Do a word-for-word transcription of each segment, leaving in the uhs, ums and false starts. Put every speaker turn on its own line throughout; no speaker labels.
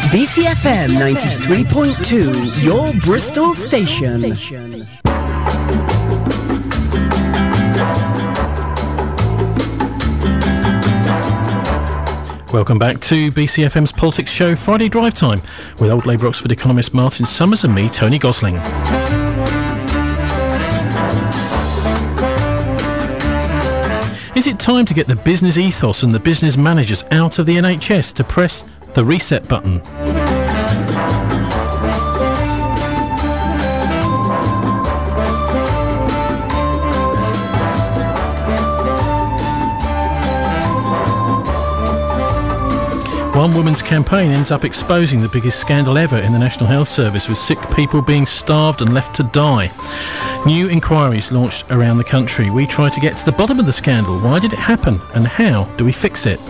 B C F M ninety-three point two, your Bristol station.
Welcome back to B C F M's Politics Show Friday Drive Time with Old Labour Oxford economist Martin Summers and me, Tony Gosling. Is it time to get the business ethos and the business managers out of the N H S to press the reset button? One woman's campaign ends up exposing the biggest scandal ever in the National Health Service, with sick people being starved and left to die. New inquiries launched around the country. We try to get to the bottom of the scandal. Why did it happen, and how do we fix it?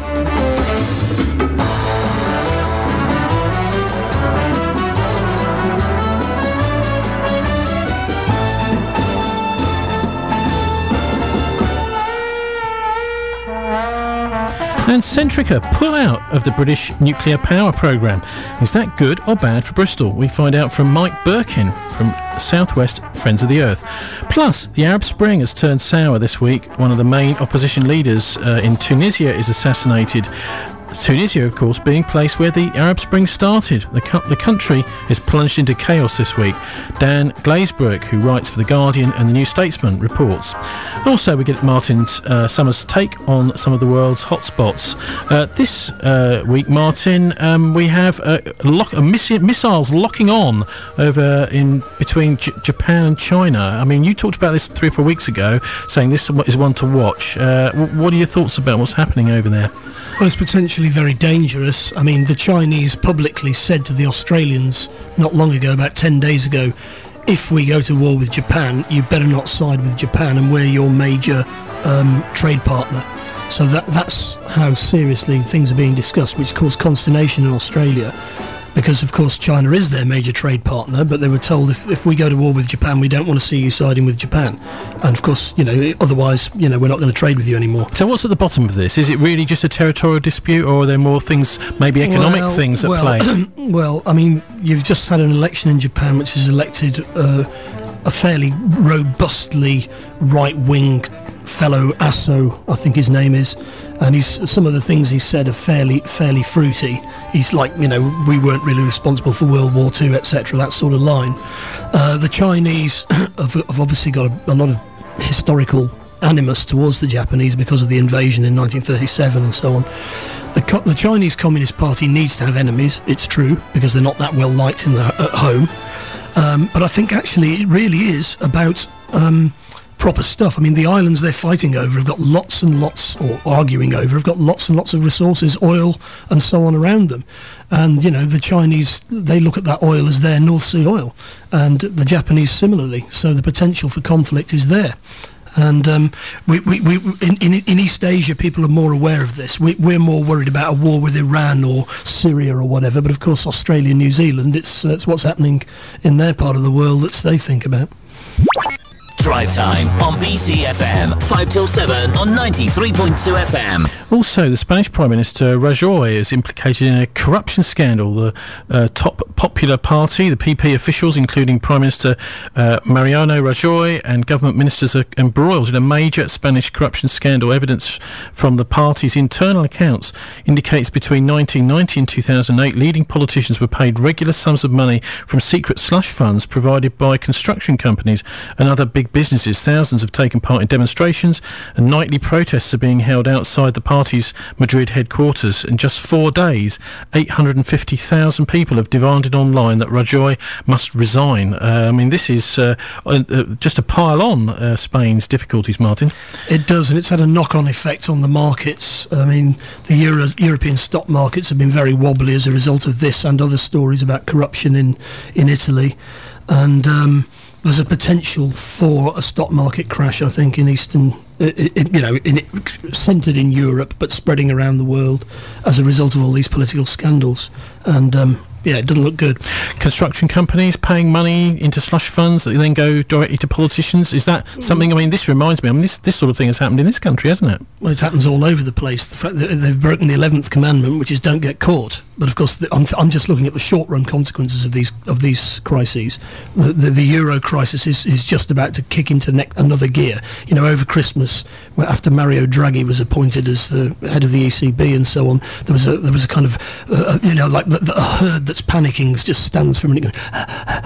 And Centrica pull out of the British nuclear power programme. Is that good or bad for Bristol? We find out from Mike Birkin from Southwest Friends of the Earth. Plus, the Arab Spring has turned sour this week. One of the main opposition leaders uh, in Tunisia is assassinated. Tunisia, of course, being placed where the Arab Spring started. The, co- the country is plunged into chaos this week. Dan Glazebrook, who writes for The Guardian and The New Statesman, reports. Also, we get Martin uh, Summers' take on some of the world's hotspots. Uh, this uh, week, Martin, um, we have uh, lock- uh, miss- missiles locking on over in between J- Japan and China. I mean, you talked about this three or four weeks ago, saying this is one to watch. Uh, w- what are your thoughts about what's happening over there?
Well, it's potentially very dangerous. I mean, the Chinese publicly said to the Australians not long ago, about ten days ago, if we go to war with Japan, you better not side with Japan, and we're your major um, trade partner. So that that's how seriously things are being discussed, which caused consternation in Australia, because, of course, China is their major trade partner, but they were told if, if we go to war with Japan, we don't want to see you siding with Japan. And, of course, you know, otherwise, you know, we're not going to trade with you anymore.
So what's at the bottom of this? Is it really just a territorial dispute, or are there more things, maybe economic
well,
things at
well,
play?
Well, I mean, you've just had an election in Japan which has elected uh, a fairly robustly right-wing fellow, Aso, I think his name is, and he's, some of the things he said are fairly fairly fruity. He's like, you know, we weren't really responsible for World War Two, et cetera, that sort of line. Uh, the Chinese have, have obviously got a, a lot of historical animus towards the Japanese because of the invasion in nineteen thirty-seven and so on. The, co- the Chinese Communist Party needs to have enemies, it's true, because they're not that well liked in the, at home. Um, but I think actually it really is about um, proper stuff. I mean, the islands they're fighting over have got lots and lots, or arguing over, have got lots and lots of resources, oil and so on around them. And, you know, the Chinese, they look at that oil as their North Sea oil, and the Japanese similarly. So the potential for conflict is there. And um, we, we, we, in, in, in East Asia, people are more aware of this. We, we're more worried about a war with Iran or Syria or whatever. But, of course, Australia and New Zealand, it's, uh, it's what's happening in their part of the world that they think about.
Drive Time on B C F M, five till seven on ninety-three point two F M.
Also, the Spanish Prime Minister Rajoy is implicated in a corruption scandal. The uh, top Popular Party, the P P officials, including Prime Minister uh, Mariano Rajoy, and government ministers are embroiled in a major Spanish corruption scandal. Evidence from the party's internal accounts indicates between nineteen ninety and two thousand eight, leading politicians were paid regular sums of money from secret slush funds provided by construction companies and other big businesses. Thousands have taken part in demonstrations, and nightly protests are being held outside the party's Madrid headquarters. In just four days, eight hundred fifty thousand people have demanded online that Rajoy must resign. Uh, I mean, this is uh, uh, just to pile on uh, Spain's difficulties, Martin.
It does, and it's had a knock-on effect on the markets. I mean, the Euro- European stock markets have been very wobbly as a result of this and other stories about corruption in, in Italy. And um, there's a potential for a stock market crash, I think, in Eastern, it, it, you know, in it, centred in Europe, but spreading around the world as a result of all these political scandals. And um, yeah, it doesn't look good.
Construction companies paying money into slush funds that then go directly to politicians. Is that something? I mean, this reminds me. I mean, this this sort of thing has happened in this country, hasn't it?
Well, it happens all over the place. The fact that they've broken the eleventh commandment, which is don't get caught. But of course, the, I'm, I'm just looking at the short-run consequences of these of these crises. The, the, the euro crisis is, is just about to kick into ne- another gear. You know, over Christmas, where after Mario Draghi was appointed as the head of the E C B and so on, there was a there was a kind of uh, you know like the, the, a herd that's panicking just stands for a minute. Going,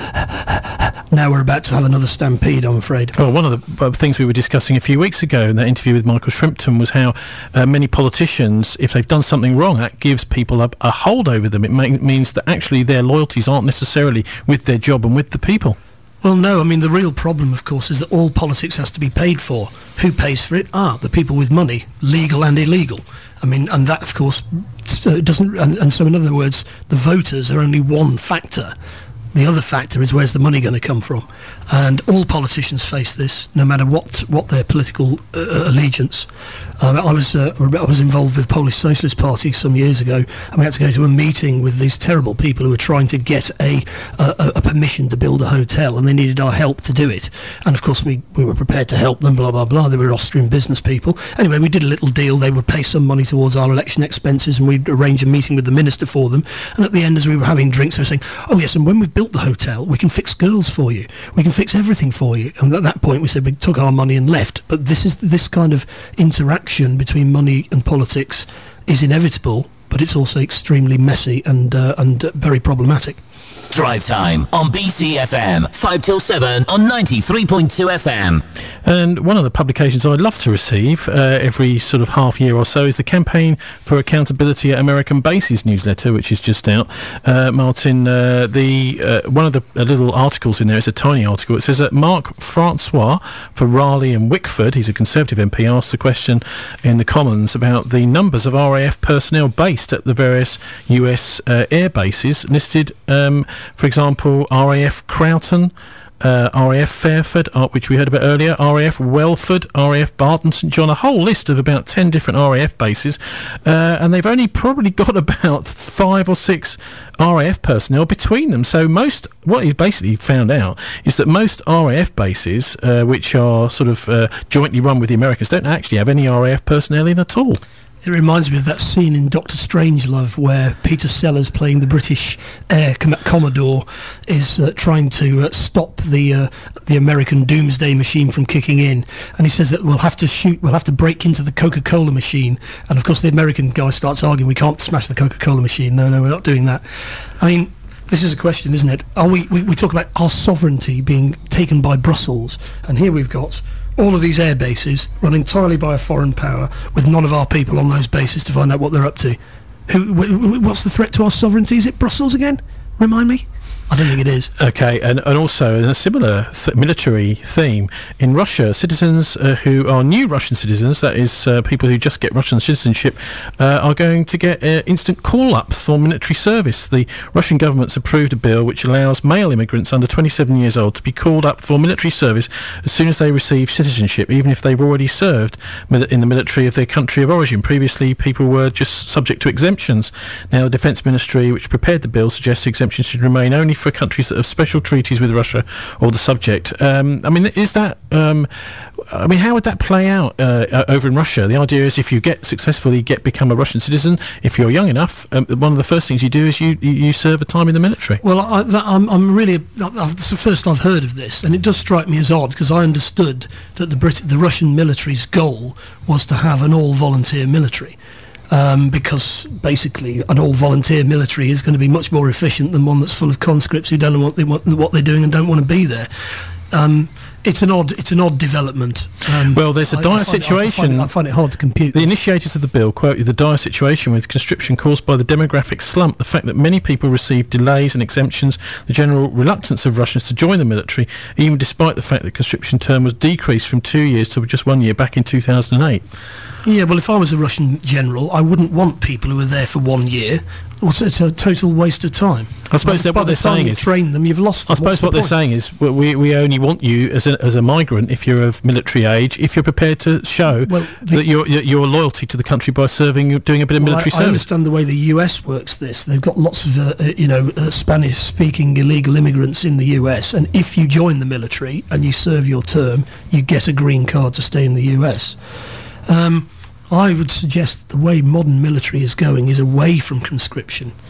now we're about to have another stampede, I'm afraid.
Well, one of the uh, things we were discussing a few weeks ago in that interview with Michael Shrimpton was how uh, many politicians, if they've done something wrong, that gives people a, a hold over them. It ma- means that actually their loyalties aren't necessarily with their job and with the people.
Well, no, I mean, the real problem, of course, is that all politics has to be paid for. Who pays for it? Ah, the people with money, legal and illegal. I mean, and that, of course, doesn't... And, and so, in other words, the voters are only one factor. The other factor is where's the money going to come from? And all politicians face this, no matter what, what their political uh, allegiance. Um, I was uh, I was involved with the Polish Socialist Party some years ago, and we had to go to a meeting with these terrible people who were trying to get a, a, a permission to build a hotel, and they needed our help to do it. And of course, we, we were prepared to help them, blah, blah, blah. They were Austrian business people. Anyway, we did a little deal. They would pay some money towards our election expenses, and we'd arrange a meeting with the minister for them. And at the end, as we were having drinks, they were saying, oh yes, and when we've built the hotel, we can fix girls for you. We can fix everything for you. And at that point, we said we took our money and left. But this is this kind of interaction between money and politics is inevitable, but it's also extremely messy and uh, and uh, very problematic.
Drive Time on B C F M, five till seven on ninety-three point two F M.
And one of the publications I'd love to receive uh, every sort of half year or so is the Campaign for Accountability at American Bases newsletter, which is just out. Uh, Martin, uh, the uh, one of the uh, little articles in there is a tiny article. It says that Mark Francois for Raleigh and Wickford, he's a Conservative M P, asked the question in the Commons about the numbers of R A F personnel based at the various U S uh, air bases listed. Um, For example, R A F Croughton, uh, R A F Fairford, uh, which we heard about earlier, R A F Welford, R A F Barton St John, a whole list of about ten different R A F bases, uh, and they've only probably got about five or six R A F personnel between them. So most, what he basically found out is that most R A F bases, uh, which are sort of uh, jointly run with the Americans, don't actually have any R A F personnel in at all.
It reminds me of that scene in Doctor Strangelove where Peter Sellers, playing the British Air Com- Commodore, is uh, trying to uh, stop the uh, the American doomsday machine from kicking in, and he says that we'll have to shoot, we'll have to break into the Coca-Cola machine, and of course the American guy starts arguing, we can't smash the Coca-Cola machine. No, no, we're not doing that. I mean, this is a question, isn't it? Are we, we we talk about our sovereignty being taken by Brussels, and here we've got all of these air bases run entirely by a foreign power with none of our people on those bases to find out what they're up to. Who? W- what's the threat to our sovereignty? Is it Brussels again? Remind me? I don't think it is.
Okay, and, and also in a similar th- military theme, in Russia, citizens uh, who are new Russian citizens, that is uh, people who just get Russian citizenship, uh, are going to get uh, instant call-ups for military service. The Russian government's approved a bill which allows male immigrants under twenty-seven years old to be called up for military service as soon as they receive citizenship, even if they've already served mil- in the military of their country of origin. Previously, people were just subject to exemptions. Now, the Defence Ministry, which prepared the bill, suggests exemptions should remain only for countries that have special treaties with Russia or the subject. Um, I mean, is that... Um, I mean, how would that play out uh, over in Russia? The idea is if you get successfully get become a Russian citizen, if you're young enough, um, one of the first things you do is you, you serve a time in the military.
Well, I, that, I'm, I'm really... It's the first I've heard of this, and it does strike me as odd, because I understood that the Brit- the Russian military's goal was to have an all-volunteer military. Um, because basically an all-volunteer military is going to be much more efficient than one that's full of conscripts who don't know what, they want, what they're doing and don't want to be there. Um, it's an odd, it's an odd development. Um,
well, there's a
I,
dire
I find
situation.
It, I, find it, I find it hard to compute.
The
this.
initiators of the bill quote the dire situation with conscription caused by the demographic slump, the fact that many people receive delays and exemptions, the general reluctance of Russians to join the military, even despite the fact that conscription term was decreased from two years to just one year back in two thousand eight.
Yeah, well, if I was a Russian general, I wouldn't want people who are there for one year. It's a total waste of time.
I suppose that what they're saying is,
train them, you've lost them.
I suppose what they're saying is, we we only want you as a as a migrant if you're of military age, if you're prepared to show
well, the,
that your your loyalty to the country by serving, doing a bit of
well,
military
I,
service.
I understand the way the U S works this. They've got lots of uh, uh, you know uh, Spanish-speaking illegal immigrants in the U S, and if you join the military and you serve your term, you get a green card to stay in the U S. Um, I would suggest that the way modern military is going is away from conscription.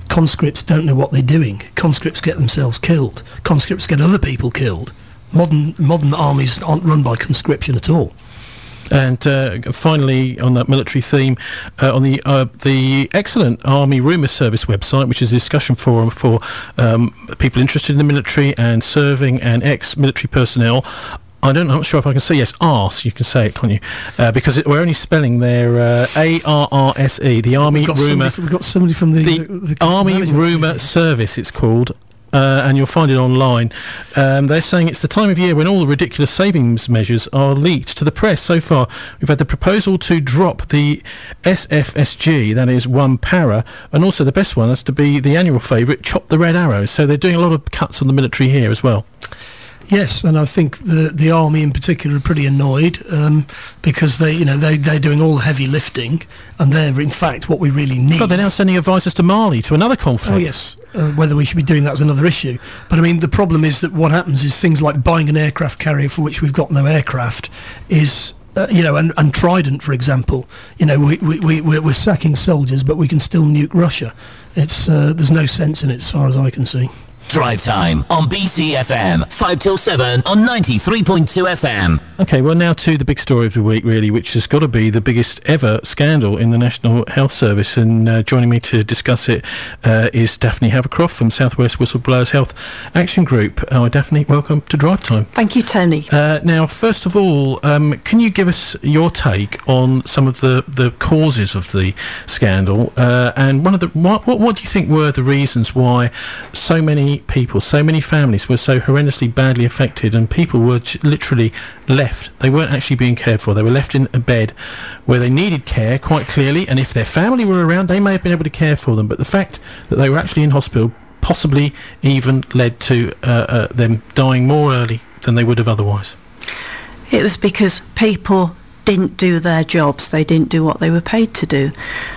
conscripts don't know what they're doing. Conscripts get themselves killed. Conscripts get other people killed. Modern modern armies aren't run by conscription at all.
And uh, finally, on that military theme, uh, on the uh, the excellent Army Rumour Service website, which is a discussion forum for um, people interested in the military and serving and ex-military personnel. I don't, I'm not sure if I can say, yes, arse, you can say it, can't you? Uh, because it, we're only spelling their uh, A R R S E, the Army Rumour...
We've got somebody from the...
The,
the, the
Army Rumour Service, it's called. Uh, and you'll find it online. Um, they're saying it's the time of year when all the ridiculous savings measures are leaked to the press. So far, we've had the proposal to drop the S F S G, that is one para, and also the best one has to be the annual favourite, Chop the Red Arrow. So they're doing a lot of cuts on the military here as well.
Yes, and I think the the army in particular are pretty annoyed um, because they, you know, they they're doing all the heavy lifting, and they're in fact what we really need.
God, they're now sending advisors to Mali, to another conflict.
Oh yes, uh, whether we should be doing that is another issue. But I mean, the problem is that what happens is things like buying an aircraft carrier for which we've got no aircraft is. Uh, you know, and, and Trident, for example, you know, we, we, we, we're, we're sacking soldiers, but we can still nuke Russia. It's uh, there's no sense in it as far as I can see.
Drive Time on B C F M, five till seven on ninety-three point two F M.
OK, well, now to the big story of the week, really, which has got to be the biggest ever scandal in the National Health Service. And uh, joining me to discuss it uh, is Daphne Havercroft from South West Whistleblowers Health Action Group. Oh, Daphne, welcome to Drive Time.
Thank you, Tony.
Uh, now, first of all, um, can you give us your take on some of the, the causes of the scandal? Uh, and one of the what, what, what do you think were the reasons why so many people, so many families were so horrendously badly affected, and people were literally left. They weren't actually being cared for. They were left in a bed where they needed care, quite clearly, and if their family were around, they may have been able to care for them. But the fact that they were actually in hospital possibly even led to uh, uh, them dying more early than they would have otherwise.
It was because people didn't do their jobs. They didn't do what they were paid to do.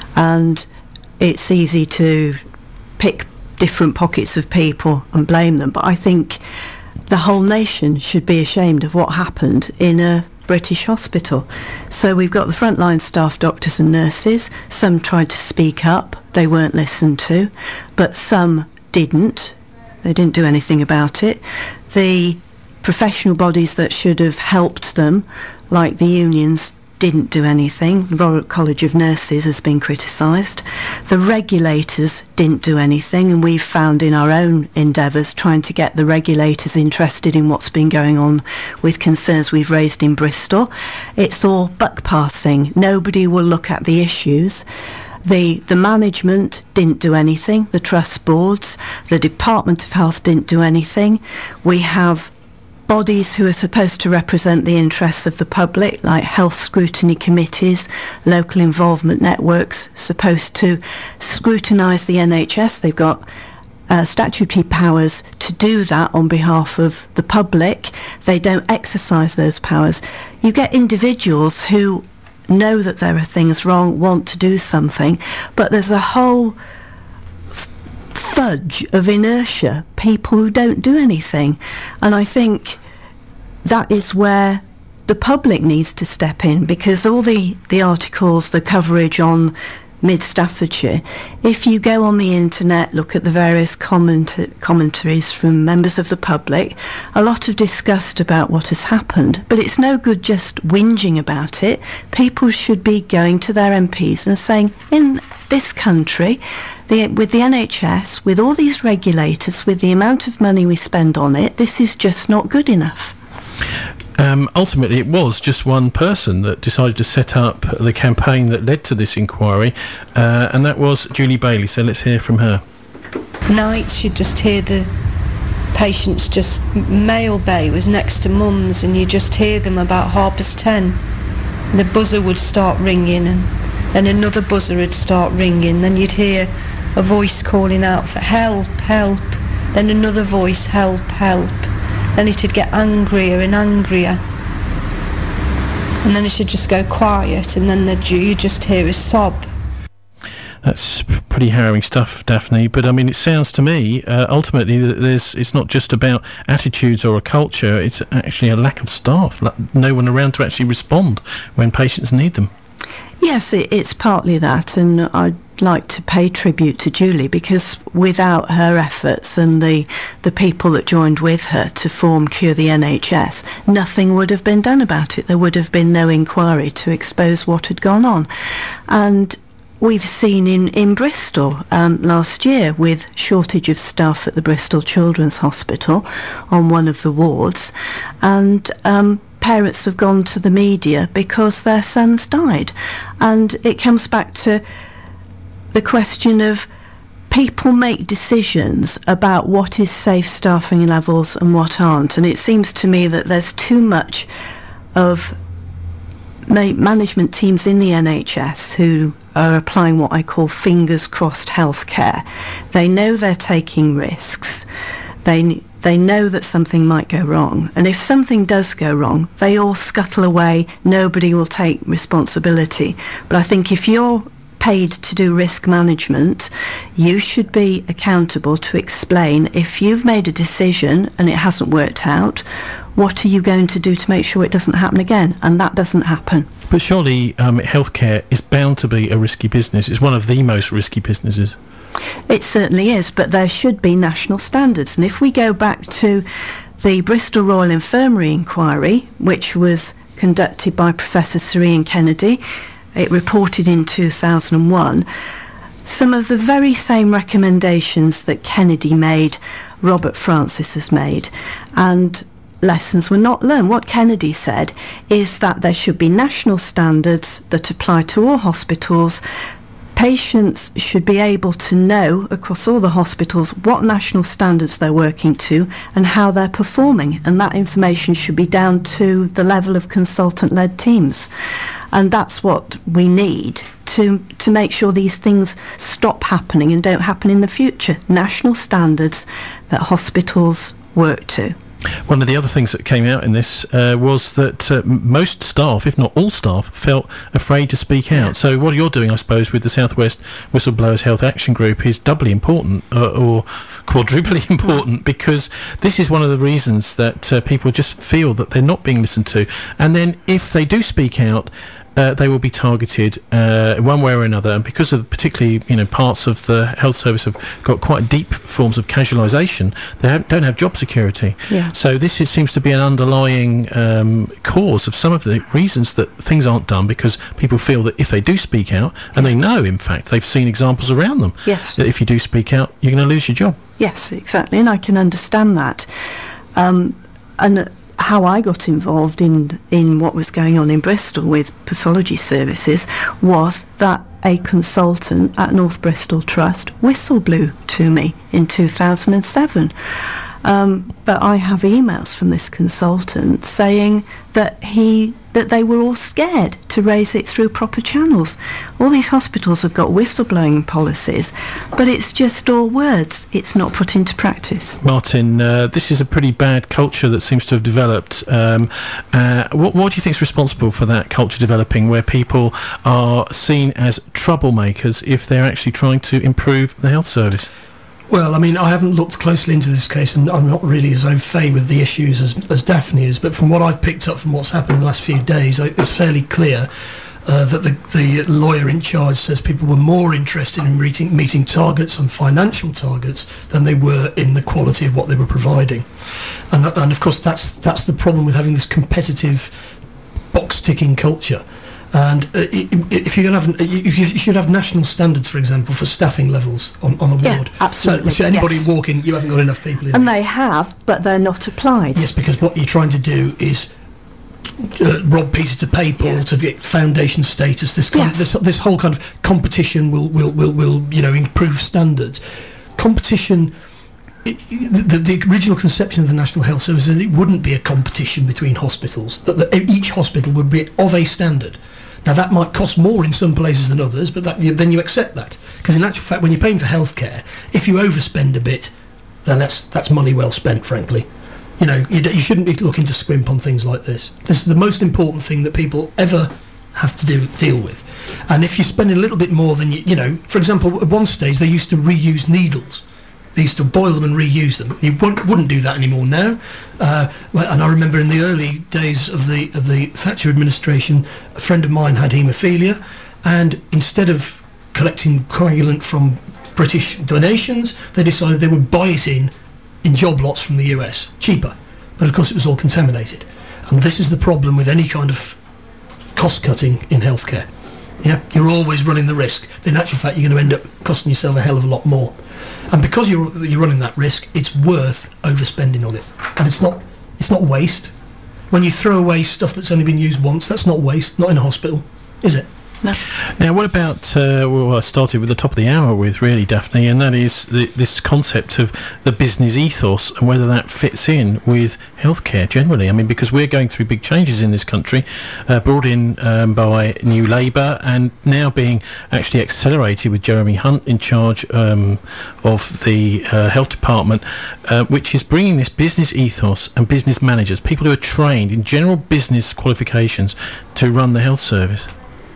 And it's easy to pick different pockets of people and blame them, but I think the whole nation should be ashamed of what happened in a British hospital. So we've got the frontline staff, doctors and nurses. Some tried to speak up, they weren't listened to, but some didn't. They didn't do anything about it. The professional bodies that should have helped them, like the unions, didn't do anything. The Royal College of Nurses has been criticised. The regulators didn't do anything, and we've found in our own endeavours trying to get the regulators interested in what's been going on with concerns we've raised in Bristol. It's all buck passing. Nobody will look at the issues. The, the management didn't do anything. The trust boards, the Department of Health didn't do anything. We have bodies who are supposed to represent the interests of the public, like health scrutiny committees, local involvement networks, supposed to scrutinise the N H S. They've got uh, statutory powers to do that on behalf of the public. They don't exercise those powers. You get individuals who know that there are things wrong, want to do something, but there's a whole fudge of inertia, people who don't do anything. And I think that is where the public needs to step in, because all the, the articles, the coverage on Mid Staffordshire, if you go on the internet, look at the various comment- commentaries from members of the public, a lot of disgust about what has happened, but it's no good just whinging about it. People should be going to their M Ps and saying, in this country, The, with the N H S, with all these regulators, with the amount of money we spend on it, this is just not good enough.
Um, ultimately, it was just one person that decided to set up the campaign that led to this inquiry, uh, and that was Julie Bailey. So let's hear from her.
Nights, you'd just hear the patients just... Mail bay was next to Mum's, and you just hear them about half past ten. The buzzer would start ringing, and then another buzzer would start ringing. Then you'd hear a voice calling out for help, help. Then another voice, help, help. Then it'd get angrier and angrier. And then it should just go quiet, and then you just hear a sob.
That's pretty harrowing stuff, Daphne. But I mean, it sounds to me, uh, ultimately, that there's it's not just about attitudes or a culture. It's actually a lack of staff, no one around to actually respond when patients need them.
Yes, it, it's partly that, and I like to pay tribute to Julie, because without her efforts and the the people that joined with her to form Cure the N H S, nothing would have been done about it. There would have been no inquiry to expose what had gone on. And we've seen in, in Bristol um, last year, with shortage of staff at the Bristol Children's Hospital on one of the wards, and um, parents have gone to the media because their sons died. And it comes back to the question of people make decisions about what is safe staffing levels and what aren't. And it seems to me that there's too much of ma- management teams in the N H S who are applying what I call fingers crossed healthcare. They know they're taking risks. They they know that something might go wrong. And if something does go wrong, they all scuttle away. Nobody will take responsibility. But I think if you're paid to do risk management, you should be accountable to explain if you've made a decision and it hasn't worked out, what are you going to do to make sure it doesn't happen again? And that doesn't happen.
But surely um, healthcare is bound to be a risky business. It's one of the most risky businesses.
It certainly is, but there should be national standards. And if we go back to the Bristol Royal Infirmary inquiry, which was conducted by Professor Sir Ian Kennedy, it reported in two thousand one, some of the very same recommendations that Kennedy made, Robert Francis has made, and lessons were not learned. What Kennedy said is that there should be national standards that apply to all hospitals. Patients should be able to know across all the hospitals what national standards they're working to and how they're performing, and that information should be down to the level of consultant-led teams. And that's what we need to to make sure these things stop happening and don't happen in the future. National standards that hospitals work to.
One of the other things that came out in this uh, was that uh, most staff, if not all staff, felt afraid to speak out. So what you're doing, I suppose, with the South West Whistleblowers Health Action Group is doubly important, uh, or quadruply important, because this is one of the reasons that uh, people just feel that they're not being listened to. And then if they do speak out, Uh, they will be targeted uh, one way or another, and because of particularly, you know, parts of the health service have got quite deep forms of casualisation, they have, don't have job security.
Yeah.
So this is, seems to be an underlying um, cause of some of the reasons that things aren't done, because people feel that if they do speak out, and they know, in fact, they've seen examples around them,
yes,
that if you do speak out, you're going to lose your job.
Yes, exactly, and I can understand that. Um, and how I got involved in, in what was going on in Bristol with pathology services was that a consultant at North Bristol Trust whistle blew to me in two thousand seven. Um, but I have emails from this consultant saying that he that they were all scared to raise it through proper channels. All these hospitals have got whistleblowing policies, but it's just all words. It's not put into practice.
Martin, uh, this is a pretty bad culture that seems to have developed. Um, uh, what, what do you think is responsible for that culture developing, where people are seen as troublemakers if they're actually trying to improve the health service?
Well, I mean, I haven't looked closely into this case, and I'm not really as au fait with the issues as, as Daphne is, but from what I've picked up from what's happened in the last few days, it's fairly clear uh, that the, the lawyer in charge says people were more interested in meeting, meeting targets and financial targets than they were in the quality of what they were providing. And, that, and of course, that's, that's the problem with having this competitive box-ticking culture. And uh, if you're going to have, you should have national standards, for example, for staffing levels on, on a
yeah,
ward.
absolutely.
So, so anybody
yes.
walking, you haven't got enough people in.
And they have, but they're not applied.
Yes, because what you're trying to do is uh, rob pieces of paper
yeah.
to get foundation status. This kind
yes.
of, this, this whole kind of competition will will will, will you know improve standards. Competition. It, the, the original conception of the National Health Service is that it wouldn't be a competition between hospitals. That the, each hospital would be of a standard. Now, that might cost more in some places than others, but that, you, then you accept that. Because in actual fact, when you're paying for healthcare, if you overspend a bit, then that's that's money well spent, frankly. You know, you, you shouldn't be looking to scrimp on things like this. This is the most important thing that people ever have to do deal with. And if you spend a little bit more than, you, you know, for example, at one stage, they used to reuse needles. They used to boil them and reuse them. You wouldn't, wouldn't do that anymore now. Uh, and I remember in the early days of the of the Thatcher administration, a friend of mine had haemophilia, and instead of collecting coagulant from British donations. They decided they would buy it in in job lots from the U S, cheaper. But of course it was all contaminated. And this is the problem with any kind of cost cutting in healthcare. Yeah, you're always running the risk. In actual fact, you're going to end up costing yourself a hell of a lot more. And because you're you're running that risk, it's worth overspending on it. And it's not it's not waste. When you throw away stuff that's only been used once, that's not waste, not in a hospital, is it?
No.
Now, what about, uh, well, I started with the top of the hour with, really, Daphne, and that is the, this concept of the business ethos and whether that fits in with healthcare generally. I mean, because we're going through big changes in this country, uh, brought in um, by New Labour and now being actually accelerated with Jeremy Hunt in charge um, of the uh, health department, uh, which is bringing this business ethos and business managers, people who are trained in general business qualifications to run the health service.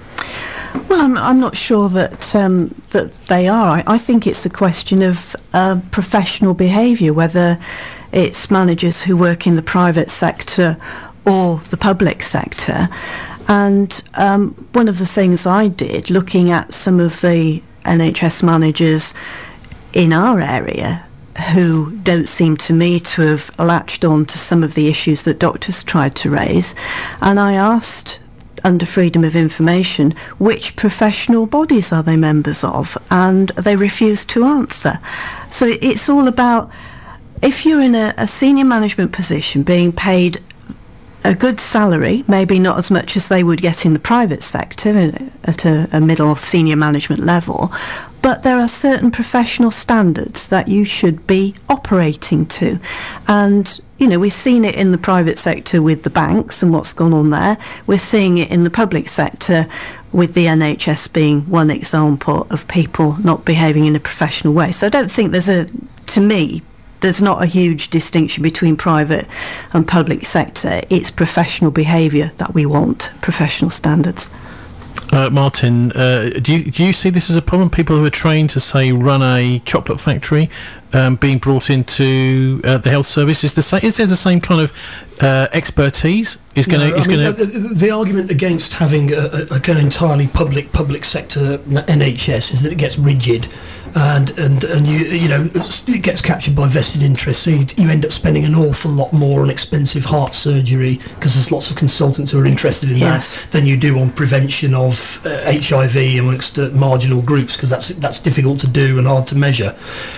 Well, I'm, I'm not sure that um, that they are. I, I think it's a question of uh, professional behaviour, whether it's managers who work in the private sector or the public sector. And um, one of the things I did, looking at some of the N H S managers in our area who don't seem to me to have latched on to some of the issues that doctors tried to raise, and I asked, under freedom of information, which professional bodies are they members of, and they refused to answer. So it's all about, if you're in a, a senior management position being paid a good salary, maybe not as much as they would get in the private sector at a, a middle or senior management level, but there are certain professional standards that you should be operating to. And you know, we've seen it in the private sector with the banks and what's gone on there. We're seeing it in the public sector with the N H S being one example of people not behaving in a professional way. So I don't think there's a, to me, there's not a huge distinction between private and public sector. It's professional behaviour that we want, professional standards.
Uh, Martin, uh, do you do you see this as a problem? People who are trained to, say, run a chocolate factory um, being brought into uh, the health service, is the same? Is there the same kind of uh, expertise? Is going to
no,
is
I mean,
going to
uh, the argument against having a, a, like an entirely public public sector N H S is that it gets rigid. And and and you you know it gets captured by vested interests. So you, you end up spending an awful lot more on expensive heart surgery because there's lots of consultants who are interested in
yes.
that than you do on prevention of uh, H I V amongst uh, marginal groups, because that's that's difficult to do and hard to measure.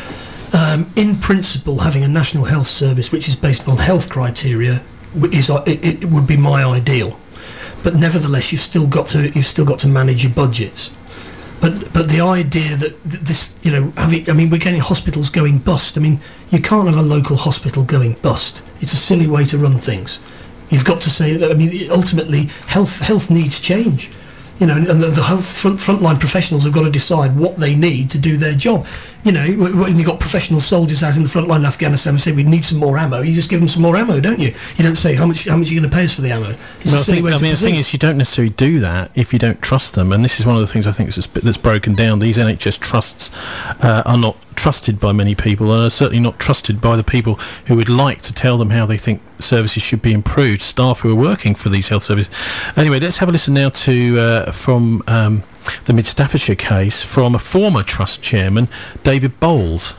Um, in principle, having a national health service which is based on health criteria is uh, it, it would be my ideal, but nevertheless you've still got to you've still got to manage your budgets. But but the idea that this, you know, having, I mean, we're getting hospitals going bust. I mean, you can't have a local hospital going bust. It's a silly way to run things. You've got to say, I mean, ultimately, health health needs change. You know, and the, the health front, frontline professionals have got to decide what they need to do their job. You know, when you've got professional soldiers out in the front line in Afghanistan and say we need some more ammo, you just give them some more ammo, don't you? You don't say how much how much are you going to pay us for the ammo. It's
well,
a silly
I think,
way
I
to
mean, the thing is, you don't necessarily do that if you don't trust them, and this is one of the things I think that's, that's broken down. These N H S trusts uh, are not trusted by many people, and are certainly not trusted by the people who would like to tell them how they think services should be improved, staff who are working for these health services. Anyway, let's have a listen now to uh, from um, the Mid Staffordshire case from a former trust chairman, David Bowles.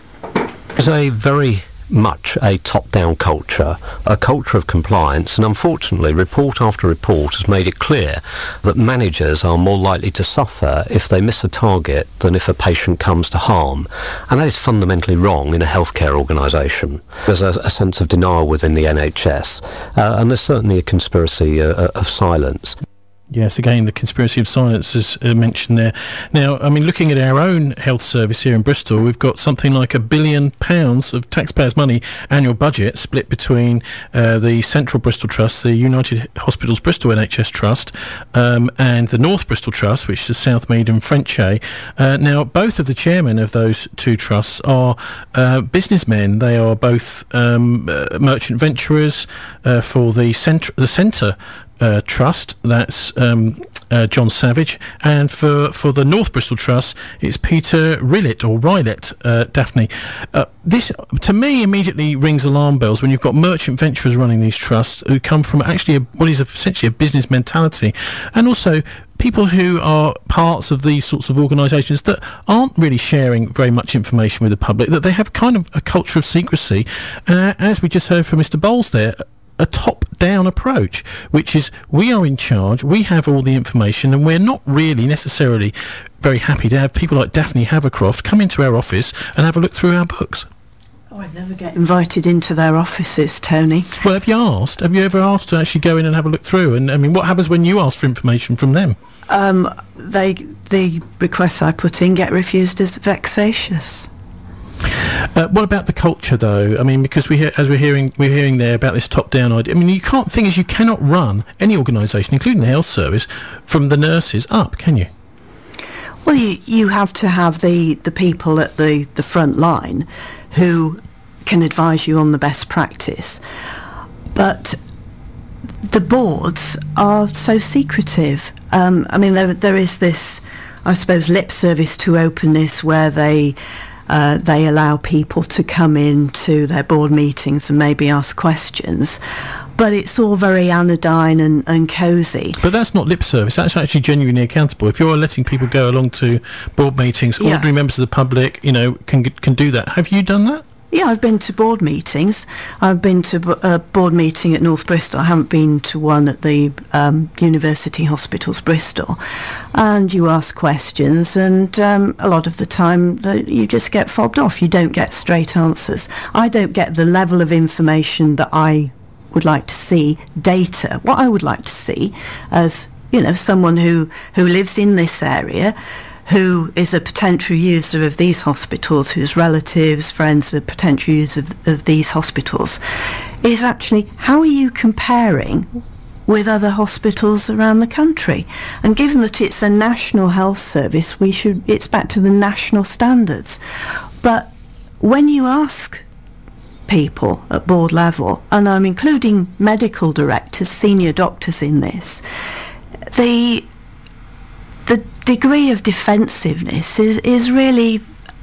It's a very much a top-down culture, a culture of compliance, and unfortunately report after report has made it clear that managers are more likely to suffer if they miss a target than if a patient comes to harm, and that is fundamentally wrong in a healthcare organisation. There's a, a sense of denial within the N H S, uh, and there's certainly a conspiracy uh, of silence.
Yes, again, the conspiracy of silence is uh, mentioned there. Now, I mean, looking at our own health service here in Bristol, we've got something like a billion pounds of taxpayers' money annual budget split between uh, the Central Bristol Trust, the United Hospitals Bristol N H S Trust, um, and the North Bristol Trust, which is Southmead and Frenchay. Uh, now, both of the chairmen of those two trusts are uh, businessmen. They are both um, uh, merchant venturers uh, for the centre, the centre Uh, Trust, that's um, uh, John Savage, and for, for the North Bristol Trust, it's Peter Rilett, or Rilett, uh, Daphne. Uh, this, to me, immediately rings alarm bells when you've got merchant venturers running these trusts who come from actually a, what is essentially a business mentality, and also people who are parts of these sorts of organisations that aren't really sharing very much information with the public, that they have kind of a culture of secrecy, uh, as we just heard from Mister Bowles there, a top-down approach, which is we are in charge, we have all the information, and we're not really necessarily very happy to have people like Daphne Havercroft come into our office and have a look through our books.
Oh, I never get invited into their offices, Tony.
Well, have you asked? Have you ever asked to actually go in and have a look through? And, I mean, what happens when you ask for information from them?
Um, they, the requests I put in get refused as vexatious.
Uh, what about the culture, though? I mean, because we hear, as we're hearing, we're hearing there about this top-down idea. I mean, you can't. The thing is, you cannot run any organisation, including the health service, from the nurses up, can you?
Well, you, you have to have the, the people at the, the front line who can advise you on the best practice. But the boards are so secretive. Um, I mean, there there is this, I suppose, lip service to openness where they uh, they allow people to come in to their board meetings and maybe ask questions. But it's all very anodyne and, and cosy.
But that's not lip service. That's actually genuinely accountable. If you're letting people go along to board meetings,
yeah.
ordinary members of the public, you know, can can do that. Have you done that?
Yeah, I've been to board meetings. I've been to a board meeting at North Bristol. I haven't been to one at the um, University Hospitals Bristol. And you ask questions, and um, a lot of the time uh, you just get fobbed off. You don't get straight answers. I don't get the level of information that I would like to see, data. What I would like to see as, you know, someone who, who lives in this area, who is a potential user of these hospitals, whose relatives, friends are potential users of, of these hospitals, is actually how are you comparing with other hospitals around the country? And given that it's a national health service, we should it's back to the national standards. But when you ask people at board level, and I'm including medical directors, senior doctors in this, the the degree of defensiveness is, is really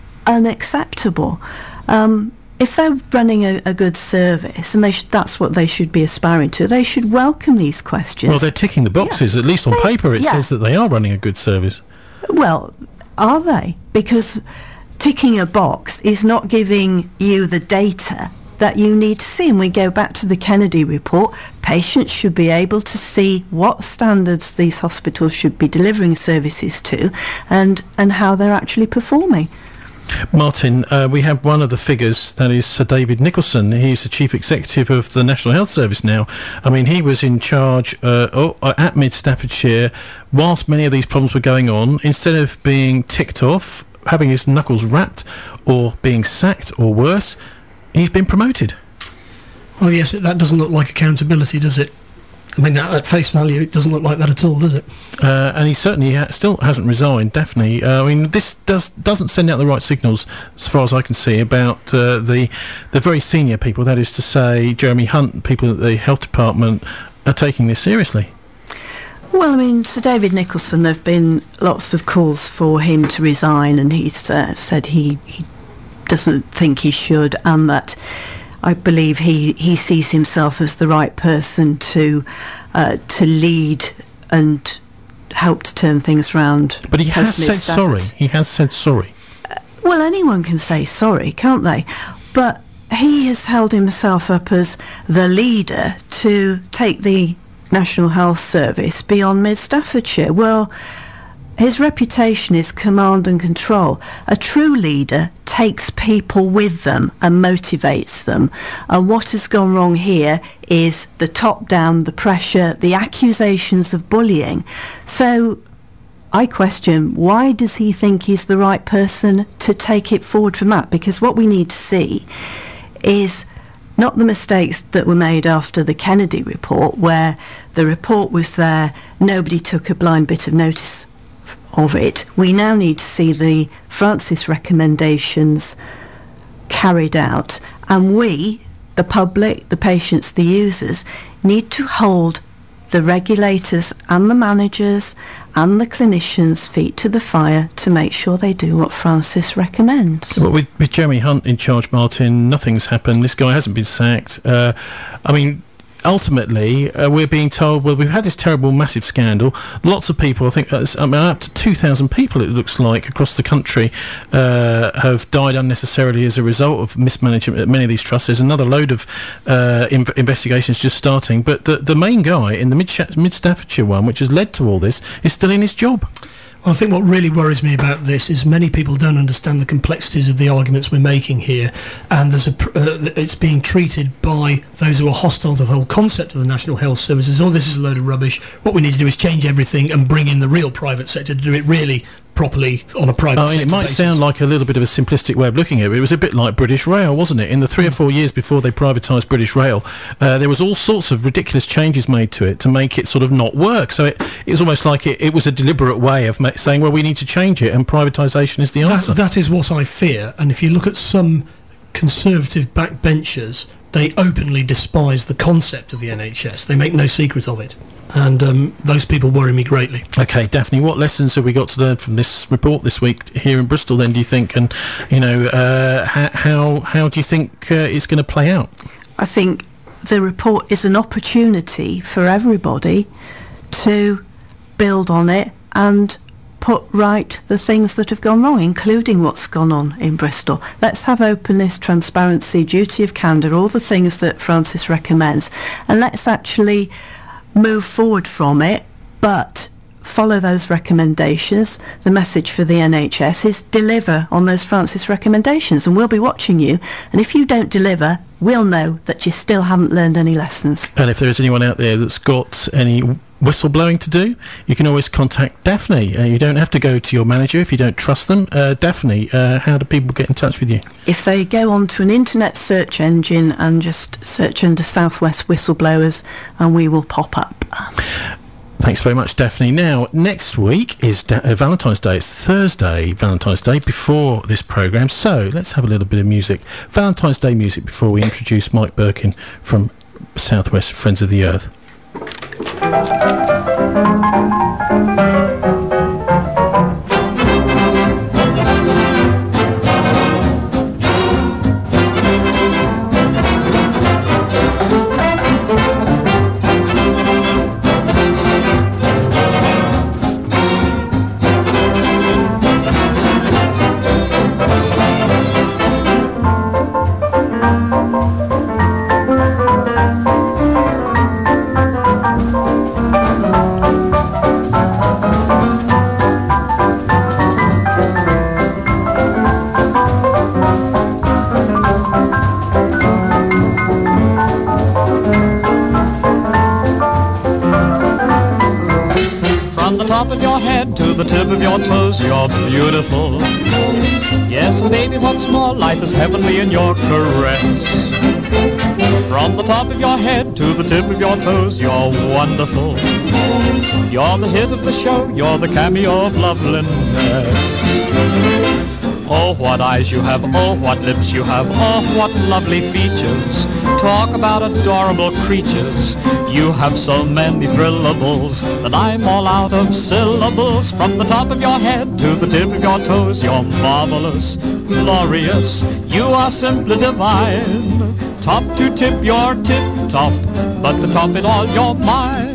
unacceptable. Um, if they're running a, a good service, and they sh- that's what they should be aspiring to, they should welcome these questions.
Well, they're ticking the boxes.
Yeah.
At least on
they,
paper it
yeah.
says that they are running a good service.
Well, are they? Because ticking a box is not giving you the data that you need to see. And we go back to the Kennedy report. Patients should be able to see what standards these hospitals should be delivering services to, and, and how they're actually performing.
Martin, uh, we have one of the figures, that is Sir David Nicholson. He's the Chief Executive of the National Health Service now. I mean, he was in charge uh, oh, at Mid Staffordshire whilst many of these problems were going on. Instead of being ticked off, having his knuckles rapped, or being sacked, or worse, he's been promoted.
Well, yes, that doesn't look like accountability, does it? I mean, at face value, it doesn't look like that at all, does it?
Uh, and he certainly ha- still hasn't resigned, definitely. Uh, I mean, this does, doesn't send out the right signals, as far as I can see, about uh, the the very senior people, that is to say, Jeremy Hunt, people at the health department, are taking this seriously.
Well, I mean, Sir David Nicholson, there have been lots of calls for him to resign, and he's uh, said he, he doesn't think he should, and that I believe he, he sees himself as the right person to uh, to lead and help to turn things around.
But he has said sorry. He has said sorry.
Uh, well, anyone can say sorry, can't they? But he has held himself up as the leader to take the National Health Service beyond Mid Staffordshire. Well, his reputation is command and control. A true leader takes people with them and motivates them. And what has gone wrong here is the top down, the pressure, the accusations of bullying. So I question, why does he think he's the right person to take it forward from that? Because what we need to see is not the mistakes that were made after the Kennedy report, where the report was there, nobody took a blind bit of notice of it. We now need to see the Francis recommendations carried out, and we, the public, the patients, the users, need to hold the regulators and the managers and the clinicians' feet to the fire to make sure they do what Francis recommends.
Well, with, with Jeremy Hunt in charge, Martin, nothing's happened. This guy hasn't been sacked. Uh, I mean, ultimately, uh, we're being told, well, we've had this terrible, massive scandal. Lots of people, I think, uh, I mean, up to two thousand people, it looks like, across the country uh, have died unnecessarily as a result of mismanagement at many of these trusts. There's another load of uh, inv- investigations just starting. But the, the main guy in the Mid, Mid Staffordshire one, which has led to all this, is still in his job.
Well, I think what really worries me about this is many people don't understand the complexities of the arguments we're making here, and there's a pr- uh, it's being treated by those who are hostile to the whole concept of the National Health Service as, oh, this is a load of rubbish. What we need to do is change everything and bring in the real private sector to do it really properly on a private
I mean,
sector
it might
basis.
sound like a little bit of a simplistic way of looking at it. It was a bit like British Rail, wasn't it? In the three or four years before they privatised British Rail, uh, there was all sorts of ridiculous changes made to it to make it sort of not work. So it, it was almost like it, it was a deliberate way of ma- saying, well, we need to change it, and privatisation is the answer.
That, that is what I fear. And if you look at some Conservative backbenchers, they openly despise the concept of the N H S. They make no secret of it. And um, those people worry me greatly.
OK, Daphne, what lessons have we got to learn from this report this week here in Bristol then, do you think? And, you know, uh, how, how, how do you think uh, it's going to play out?
I think the report is an opportunity for everybody to build on it and put right the things that have gone wrong, including what's gone on in Bristol. Let's have openness, transparency, duty of candour, all the things that Francis recommends, and let's actually move forward from it, but follow those recommendations. The message for the N H S is deliver on those Francis recommendations, and we'll be watching you, and if you don't deliver, we'll know that you still haven't learned any lessons.
And if there is anyone out there that's got any whistleblowing to do, you can always contact Daphne. Uh, you don't have to go to your manager if you don't trust them. Uh, Daphne, uh, how do people get in touch with you?
If they go onto an internet search engine and just search under South West Whistleblowers, and we will pop up.
Thanks very much, Daphne. Now, next week is da- uh, Valentine's Day. It's Thursday, Valentine's Day, before this programme. So let's have a little bit of music. Valentine's Day music before we introduce Mike Birkin from South West Friends of the Earth.
The tip of your toes, you're beautiful. Yes, and baby, what's more, life is heavenly in your caress. From the top of your head to the tip of your toes, you're wonderful. You're the hit of the show, you're the cameo of loveliness. Oh, what eyes you have, oh, what lips you have, oh, what lovely features. Talk about adorable creatures. You have so many thrillables that I'm all out of syllables. From the top of your head to the tip of your toes, you're marvelous, glorious. You are simply divine. Top to tip, you're tip-top, but to top it all, you're mine.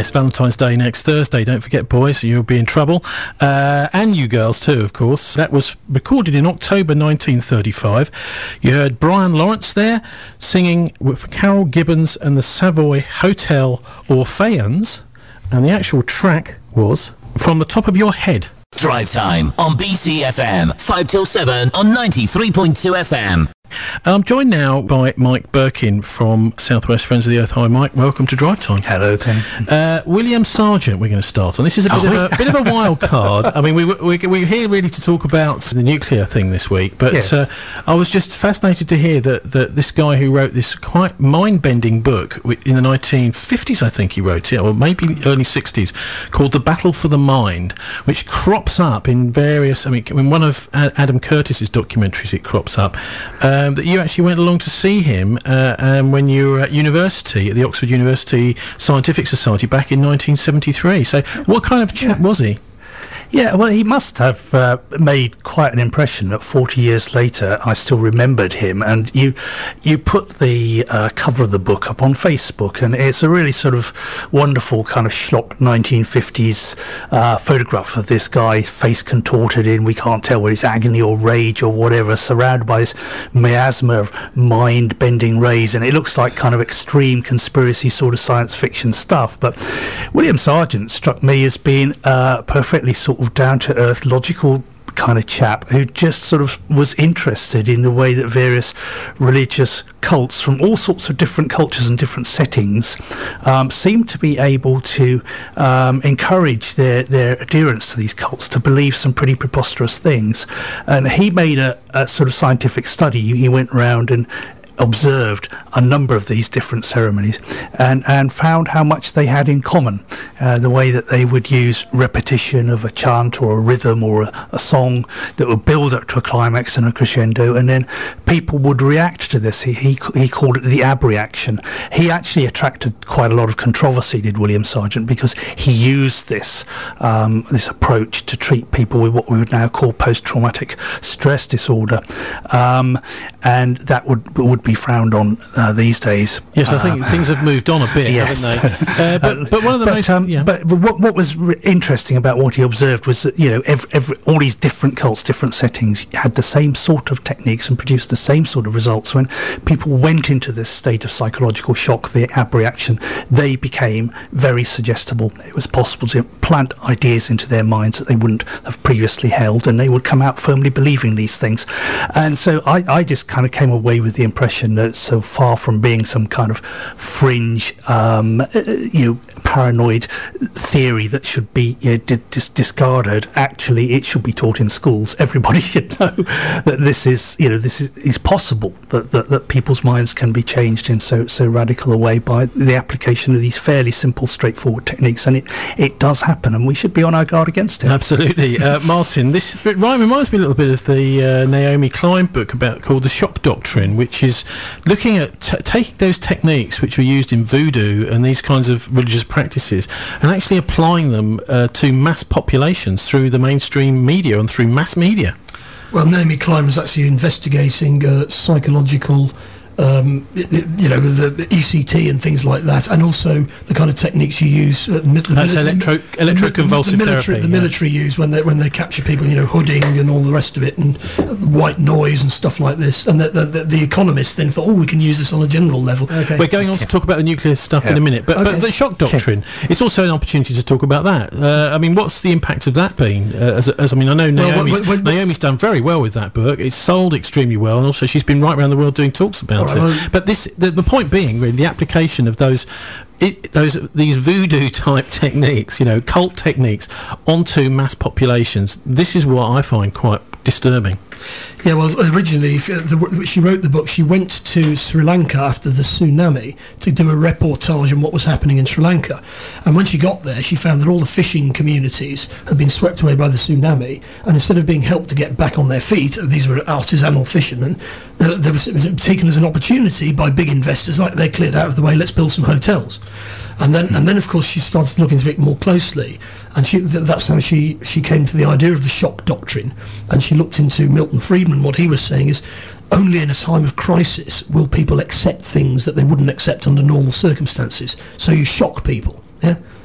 Yes, Valentine's Day next Thursday. Don't forget, boys, you'll be in trouble. Uh, and you girls too, of course. That was recorded in October nineteen thirty-five. You heard Brian Lawrence there singing with Carol Gibbons and the Savoy Hotel Orpheans. And the actual track was From the Top of Your Head.
Drive Time on B C F M, five till seven on ninety-three point two F M.
I'm joined now by Mike Birkin from Southwest Friends of the Earth. Hi, Mike. Welcome to Drive Time.
Hello, Tim.
Uh, William Sargent, we're going to start on. This is a bit,
oh,
of, a, bit of a wild card. I mean, we, we, we're here really to talk about the nuclear thing this week, but
yes.
uh, I was just fascinated to hear that, that this guy who wrote this quite mind-bending book in the nineteen fifties, I think he wrote it, or maybe early sixties, called The Battle for the Mind, which crops up in various, I mean, in one of Adam Curtis's documentaries it crops up, um, that you actually went along to see him uh, um, when you were at university, at the Oxford University Scientific Society back in nineteen seventy-three. So what kind of chap was he?
Yeah, well, he must have uh, made quite an impression that forty years later I still remembered him. And you you put the uh, cover of the book up on Facebook, and it's a really sort of wonderful kind of schlock nineteen fifties uh, photograph of this guy, face contorted in, we can't tell whether it's agony or rage or whatever, surrounded by this miasma of mind-bending rays. And it looks like kind of extreme conspiracy sort of science fiction stuff. But William Sargent struck me as being uh, perfectly sort of down-to-earth, logical kind of chap who just sort of was interested in the way that various religious cults from all sorts of different cultures and different settings um, seemed to be able to um, encourage their, their adherents to these cults to believe some pretty preposterous things. And he made a, a sort of scientific study. He went around and observed a number of these different ceremonies and, and found how much they had in common. Uh, the way that they would use repetition of a chant or a rhythm or a, a song that would build up to a climax and a crescendo, and then people would react to this. He, he, he called it the abreaction. He actually attracted quite a lot of controversy, did William Sargent, because he used this um, this approach to treat people with what we would now call post-traumatic stress disorder, um, and that would would be frowned on uh, these days.
Yes, I think
uh,
things have moved on a bit,
yes.
haven't they? Uh, but, but one of the
but,
most...
Um,
yeah.
But, but what, what was re- interesting about what he observed was that, you know, every, every, all these different cults, different settings had the same sort of techniques and produced the same sort of results. When people went into this state of psychological shock, the abreaction, they became very suggestible. It was possible to plant ideas into their minds that they wouldn't have previously held, and they would come out firmly believing these things. And so I, I just kind of came away with the impression that, so far from being some kind of fringe, um, you know, paranoid theory that should be, you know, di- dis- discarded, actually it should be taught in schools. Everybody should know that this is, you know, this is, is possible, that, that that people's minds can be changed in so so radical a way by the application of these fairly simple, straightforward techniques, and it it does happen, and we should be on our guard against it.
Absolutely. uh, Martin, this Ryan reminds me a little bit of the uh, Naomi Klein book about called The Shock Doctrine, which is looking at t- taking those techniques which were used in voodoo and these kinds of religious practices and actually applying them uh, to mass populations through the mainstream media and through mass media.
Well, Naomi Klein was actually investigating uh, psychological um, you know, the E C T and things like that, and also the kind of techniques you use. Uh, the, the,
That's
the,
electro,
the,
electroconvulsive
the, the military,
therapy.
The
yeah.
military use when they when they capture people, you know, hooding and all the rest of it, and white noise and stuff like this. And the, the, the, the Economist then thought, oh, we can use this on a general level.
Okay. We're going on to talk about the nuclear stuff
yeah.
in a minute, but,
Okay.
but the shock doctrine, okay. it's also an opportunity to talk about that. Uh, I mean, what's the impact of that been? Uh, as, as I mean, I know Naomi's,
well, when, when,
Naomi's done very well with that book. It's sold extremely well, and also she's been right around the world doing talks about right, it. Well, but this, the, the point being, really, the application of those. It, those these voodoo type techniques, you know, cult techniques, onto mass populations. This is what I find quite disturbing.
Yeah, well, originally, if, uh, the, she wrote the book. She went to Sri Lanka after the tsunami to do a reportage on what was happening in Sri Lanka. And when she got there, she found that all the fishing communities had been swept away by the tsunami. And instead of being helped to get back on their feet, these were artisanal fishermen, uh, there was, it was taken as an opportunity by big investors, like they cleared out of the way, let's build some hotels. And then, and then, of course, she started to look into it more closely, and she, th- that's how she, she came to the idea of the shock doctrine. And she looked into Milton Friedman. What he was saying is, only in a time of crisis will people accept things that they wouldn't accept under normal circumstances. So you shock people, yeah.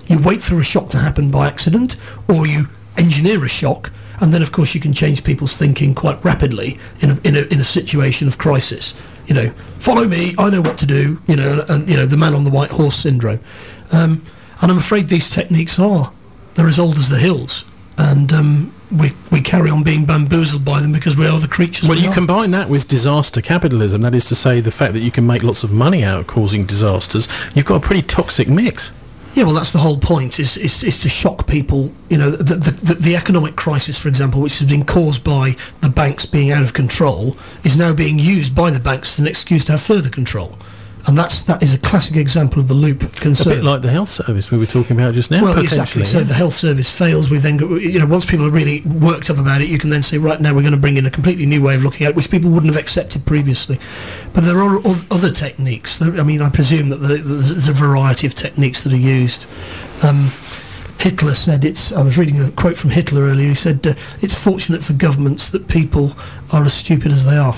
You wait for a shock to happen by accident, or you engineer a shock, and then of course you can change people's thinking quite rapidly in a, in a, in a situation of crisis. You know, follow me, I know what to do, you know, and, and you know, the man on the white horse syndrome. Um, and I'm afraid these techniques are, they're as old as the hills. And um, we we carry on being bamboozled by them because we are the creatures
Well,
we
you
are.
combine that with disaster capitalism, that is to say the fact that you can make lots of money out of causing disasters, you've got a pretty toxic mix.
Yeah, well, that's the whole point, is is, is to shock people. You know, the, the, the, the economic crisis, for example, which has been caused by the banks being out of control, is now being used by the banks as an excuse to have further control. And that's, that is a classic example of the loop concern.
A bit like the health service we were talking about just now,
well,
potentially.
exactly. So
yeah.
the health service fails. We then, go, you know, once people are really worked up about it, you can then say, right, now we're going to bring in a completely new way of looking at it, which people wouldn't have accepted previously. But there are o- other techniques. I mean, I presume that the, there's a variety of techniques that are used. Um, Hitler said it's, I was reading a quote from Hitler earlier, he said, uh, it's fortunate for governments that people are as stupid as they are.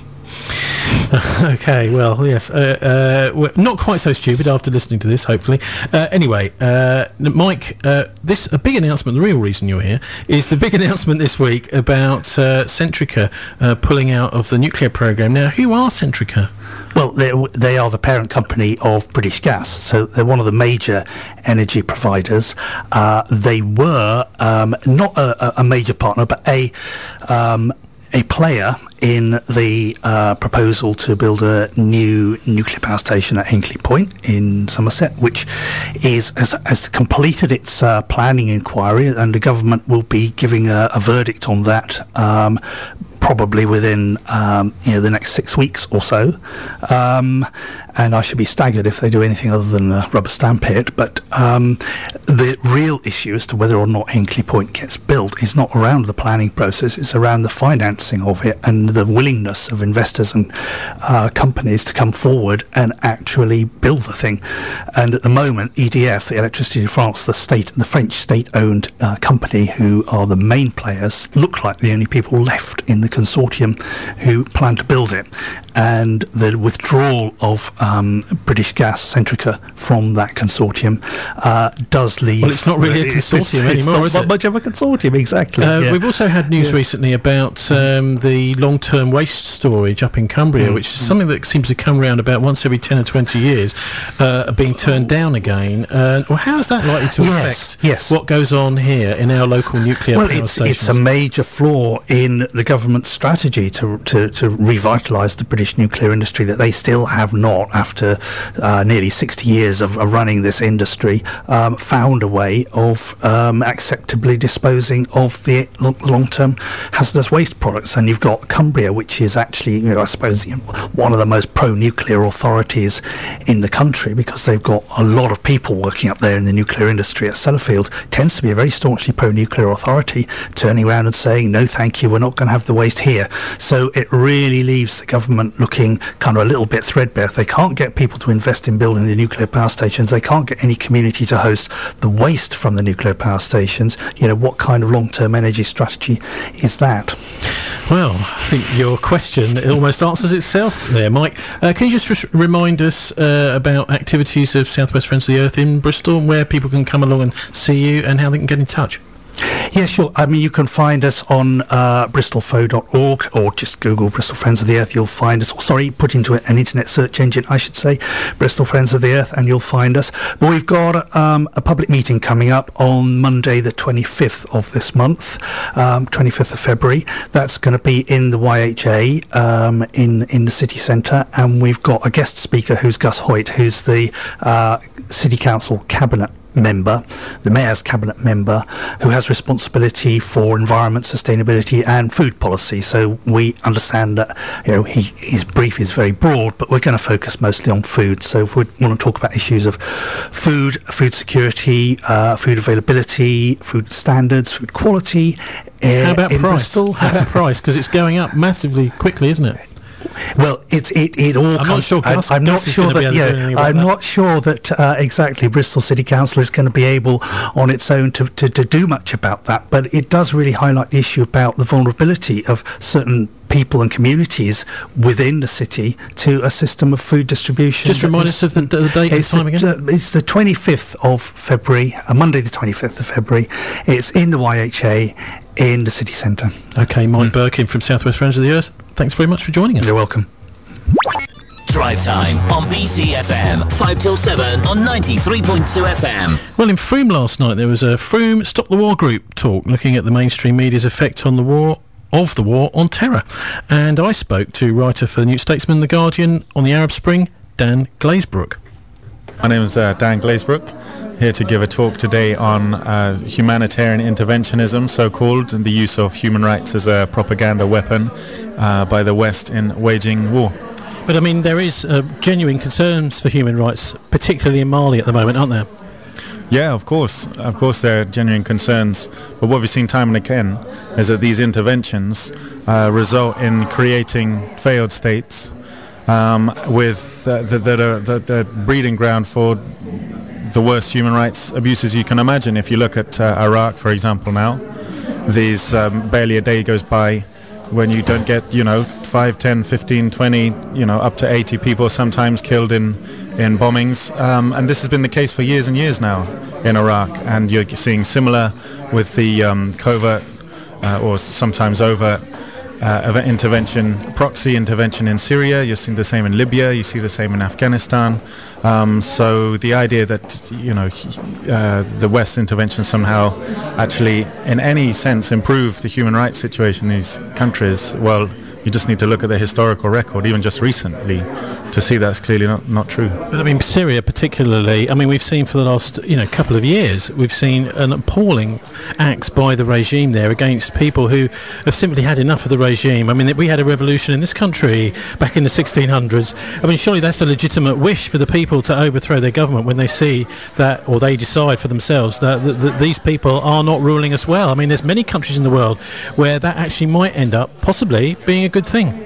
Okay, well, yes, uh, uh, we're not quite so stupid after listening to this, hopefully. Uh, anyway, uh, Mike, uh, this a big announcement. The real reason you're here is the big announcement this week about uh, Centrica uh, pulling out of the nuclear programme. Now, who are Centrica?
Well, they are the parent company of British Gas, so they're one of the major energy providers. Uh, they were um, not a, a major partner, but a um, a player in the uh, proposal to build a new nuclear power station at Hinkley Point in Somerset, which is has, has completed its uh, planning inquiry, and the government will be giving a, a verdict on that um, probably within um, you know the next six weeks or so. Um, and I should be staggered if they do anything other than uh, rubber stamp it. But um, the real issue as to whether or not Hinkley Point gets built is not around the planning process, it's around the financing of it and the willingness of investors and uh, companies to come forward and actually build the thing. And at the moment, E D F, the Electricity de France, the state, the French state-owned uh, company who are the main players, look like the only people left in the consortium who plan to build it. And the withdrawal of um, British Gas, Centrica, from that consortium uh, does leave...
Well, it's not really a consortium
it's,
anymore,
it's not
is it?
much of a consortium, exactly.
Uh,
yeah.
We've also had news
Yeah.
recently about um, the long-term waste storage up in Cumbria,
Mm.
which is something that seems to come around about once every ten or twenty years, uh, being turned down again. Uh, well, how is that likely to
Yes,
affect
yes.
what goes on here in our local nuclear
Well,
power
it's
stations?
it's a major flaw in the government's strategy to to, to revitalise the British nuclear industry that they still have not, after uh, nearly sixty years of, of running this industry, um, found a way of um, acceptably disposing of the lo- long-term hazardous waste products. And you've got Cumbria, which is actually, you know, I suppose, you know, one of the most pro-nuclear authorities in the country, because they've got a lot of people working up there in the nuclear industry at Sellafield. Tends to be a very staunchly pro-nuclear authority, turning around and saying, no thank you, we're not going to have the waste here. So it really leaves the government looking kind of a little bit threadbare. If they can't get people to invest in building the nuclear power stations, they can't get any community to host the waste from the nuclear power stations. You know, what kind of long-term energy strategy is that?
Well, I think your question it almost answers itself there, Mike. Uh, can you just r- remind us uh, about activities of Southwest Friends of the Earth in Bristol, and where people can come along and see you and how they can get in touch?
Yeah, sure. I mean, you can find us on uh, bristol fo dot org, or just Google Bristol Friends of the Earth. You'll find us. Or, sorry, put into an internet search engine, I should say, Bristol Friends of the Earth, and you'll find us. But we've got um, a public meeting coming up on Monday, the twenty-fifth of this month, um, twenty-fifth of February. That's going to be in the Y H A um, in in the city centre, and we've got a guest speaker who's Gus Hoyt, who's the uh, City Council Cabinet member, the Mayor's Cabinet member, who has responsibility for environment, sustainability and food policy. So we understand that, you know, he, his brief is very broad, but we're going to focus mostly on food. So if we want to talk about issues of food, food security, uh, food availability, food standards, food quality. Uh,
How about
in
price?
Bristol?
How about price? Because it's going up massively quickly, isn't it?
Well, it's it, it all.
I'm
comes,
not sure. Gus,
I, I'm
Gus
not
is
sure
gonna be
that.
able to do anything
Yeah,
about
I'm
that.
not sure that uh, exactly Bristol City Council is going to be able, on its own, to, to to do much about that. But it does really highlight the issue about the vulnerability of certain people and communities within the city to a system of food distribution.
Just remind us of the, the date and time again.
Uh, it's the twenty-fifth of February, uh, Monday the twenty-fifth of February. It's in the Y H A in the city centre.
Okay, Mike mm. Birkin from Southwest Friends of the Earth, thanks very much for joining us.
You're welcome.
Drive Time on B C F M, five till seven on ninety-three point two F M.
Well, in Frome last night there was a Frome Stop the War group talk looking at the mainstream media's effect on the war, of the war on terror. And I spoke to writer for the New Statesman, The Guardian, on the Arab Spring, Dan Glazebrook.
My name is uh, Dan Glazebrook, here to give a talk today on uh, humanitarian interventionism, so-called, and the use of human rights as a propaganda weapon uh, by the West in waging war.
But I mean, there is uh, genuine concerns for human rights, particularly in Mali at the moment, aren't there?
Yeah, of course. Of course there are genuine concerns. But what we've seen time and again is that these interventions uh, result in creating failed states um, with uh, that, that are the, the breeding ground for the worst human rights abuses you can imagine. If you look at uh, Iraq, for example, now, these um, barely a day goes by when you don't get, you know, five, ten, fifteen, twenty, you know, up to eighty people sometimes killed in, in bombings. Um, and this has been the case for years and years now in Iraq. And you're seeing similar with the um, covert uh, or sometimes overt uh, intervention, proxy intervention in Syria. You're seeing the same in Libya. You see the same in Afghanistan. Um, so the idea that, you know, uh, the West's intervention somehow actually in any sense improve the human rights situation in these countries, well, you just need to look at the historical record, even just recently, to see that's clearly not, not true.
But I mean, Syria particularly, I mean, we've seen for the last, you know, couple of years, we've seen an appalling acts by the regime there against people who have simply had enough of the regime. I mean, we had a revolution in this country back in the sixteen hundreds. I mean, surely that's a legitimate wish for the people to overthrow their government when they see that, or they decide for themselves that, that, that these people are not ruling us well. I mean, there's many countries in the world where that actually might end up possibly being a good thing.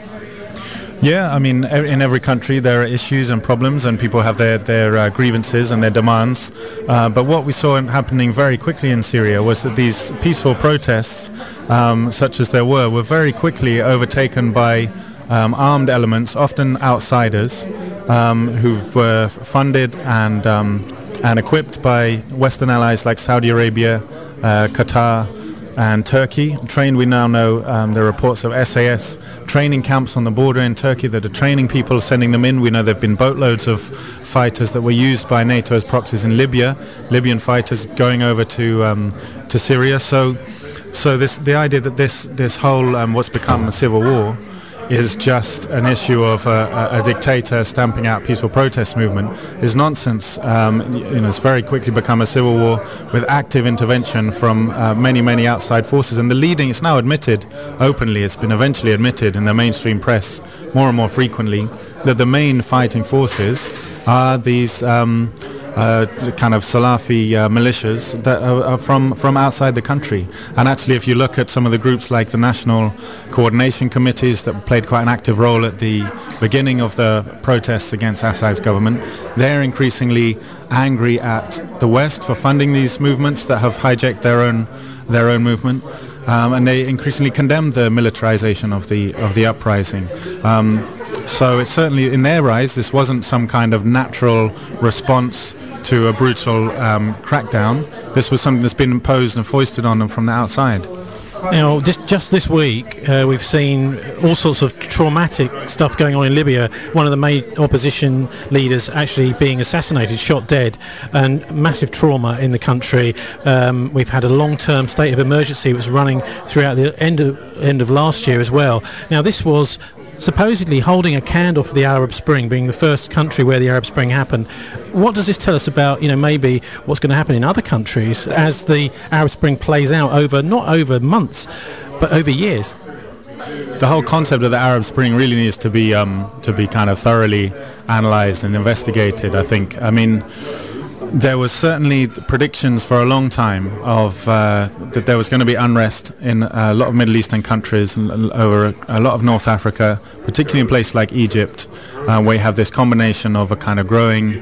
Yeah, I mean, in every country there are issues and problems, and people have their, their uh, grievances and their demands. Uh, but what we saw happening very quickly in Syria was that these peaceful protests, um, such as there were, were very quickly overtaken by um, armed elements, often outsiders, um, who were funded and, um, and equipped by Western allies like Saudi Arabia, uh, Qatar, and Turkey. Trained, we now know um, there are reports of S A S training camps on the border in Turkey that are training people, sending them in. We know there have been boatloads of fighters that were used by NATO as proxies in Libya, Libyan fighters going over to um, to Syria. So, so this the idea that this this whole um, what's become a civil war is just an issue of a, a, a dictator stamping out peaceful protest movement is nonsense. Um, you know, it's very quickly become a civil war with active intervention from uh, many, many outside forces. And the leading, it's now admitted openly, it's been eventually admitted in the mainstream press more and more frequently, that the main fighting forces are these um, Uh, kind of Salafi uh, militias that are, are from, from outside the country. And actually, if you look at some of the groups like the national coordination committees that played quite an active role at the beginning of the protests against Assad's government, they're increasingly angry at the West for funding these movements that have hijacked their own their own movement. Um, and they increasingly condemn the militarization of the of the uprising. Um, so it's certainly, in their eyes, this wasn't some kind of natural response to a brutal um, crackdown. This was something that's been imposed and foisted on them from the outside.
Now, just, just this week, uh, we've seen all sorts of traumatic stuff going on in Libya. One of the main opposition leaders actually being assassinated, shot dead, and massive trauma in the country. Um, we've had a long-term state of emergency that was running throughout the end of, end of last year as well. Now, this was supposedly holding a candle for the Arab Spring, being the first country where the Arab Spring happened. What does this tell us about, you know, maybe what's going to happen in other countries as the Arab Spring plays out over, not over months, but over years?
The whole concept of the Arab Spring really needs to be um, to be kind of thoroughly analysed and investigated, I think. I mean, there was certainly predictions for a long time of uh, that there was going to be unrest in a lot of Middle Eastern countries and over a lot of North Africa, particularly in places like Egypt, uh, where you have this combination of a kind of growing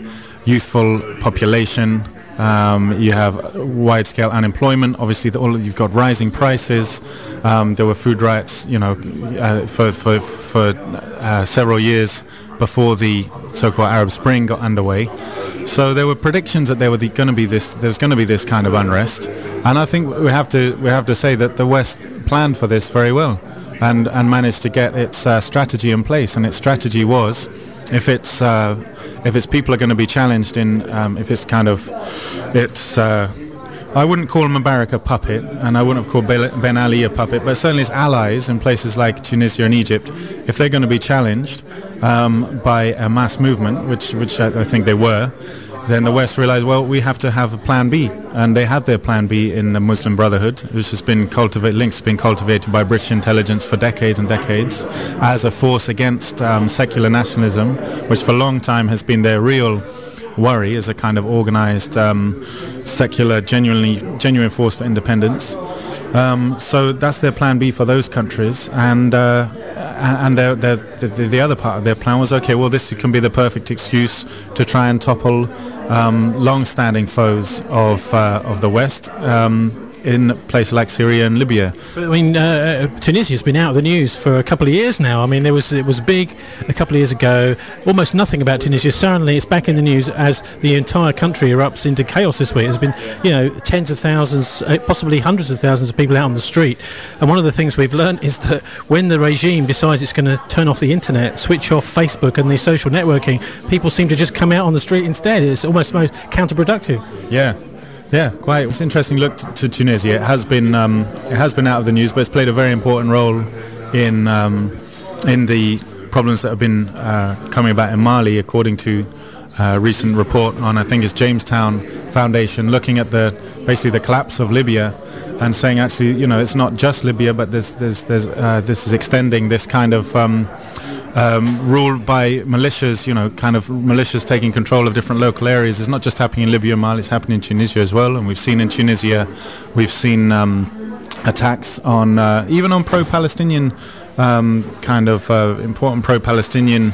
youthful population. Um, you have wide-scale unemployment. Obviously, the, all, you've got rising prices. Um, there were food riots, you know, uh, for for for uh, several years before the so-called Arab Spring got underway. So there were predictions that there were going to be this. There's going to be this kind of unrest, and I think we have to we have to say that the West planned for this very well, and and managed to get its uh, strategy in place. And its strategy was, if it's uh, if its people are going to be challenged in, um, if it's kind of, it's. Uh, I wouldn't call Mubarak a puppet, and I wouldn't have called Ben Ali a puppet, but certainly his allies in places like Tunisia and Egypt, if they're going to be challenged um, by a mass movement, which which I, I think they were, then the West realized, well, we have to have a plan B, and they had their plan B in the Muslim Brotherhood, which has been cultivated, links have been cultivated by British intelligence for decades and decades as a force against um, secular nationalism, which for a long time has been their real worry as a kind of organized um, secular, genuinely genuine force for independence. Um, so that's their plan B for those countries, and uh, and their, their, the, the other part of their plan was, okay, well, this can be the perfect excuse to try and topple um, long-standing foes of uh, of the West um, in places like Syria and Libya.
I mean, uh, Tunisia's been out of the news for a couple of years now. I mean, there was it was big a couple of years ago. Almost nothing about Tunisia. Suddenly, it's back in the news as the entire country erupts into chaos this week. There's been, you know, tens of thousands, possibly hundreds of thousands of people out on the street. And one of the things we've learned is that when the regime decides it's going to turn off the internet, switch off Facebook and the social networking, people seem to just come out on the street instead. It's almost most counterproductive.
Yeah. Yeah, quite. It's an interesting look to, to Tunisia. It has been um, it has been out of the news, but it's played a very important role in um, in the problems that have been uh, coming about in Mali, according to a recent report on, I think it's Jamestown Foundation, looking at the basically the collapse of Libya and saying, actually, you know, it's not just Libya, but there's there's there's uh, this is extending this kind of um, Um, ruled by militias, you know, kind of militias taking control of different local areas. It's not just happening in Libya and Mali, it's happening in Tunisia as well. And we've seen in Tunisia, we've seen um, attacks on, uh, even on pro-Palestinian, um, kind of uh, important pro-Palestinian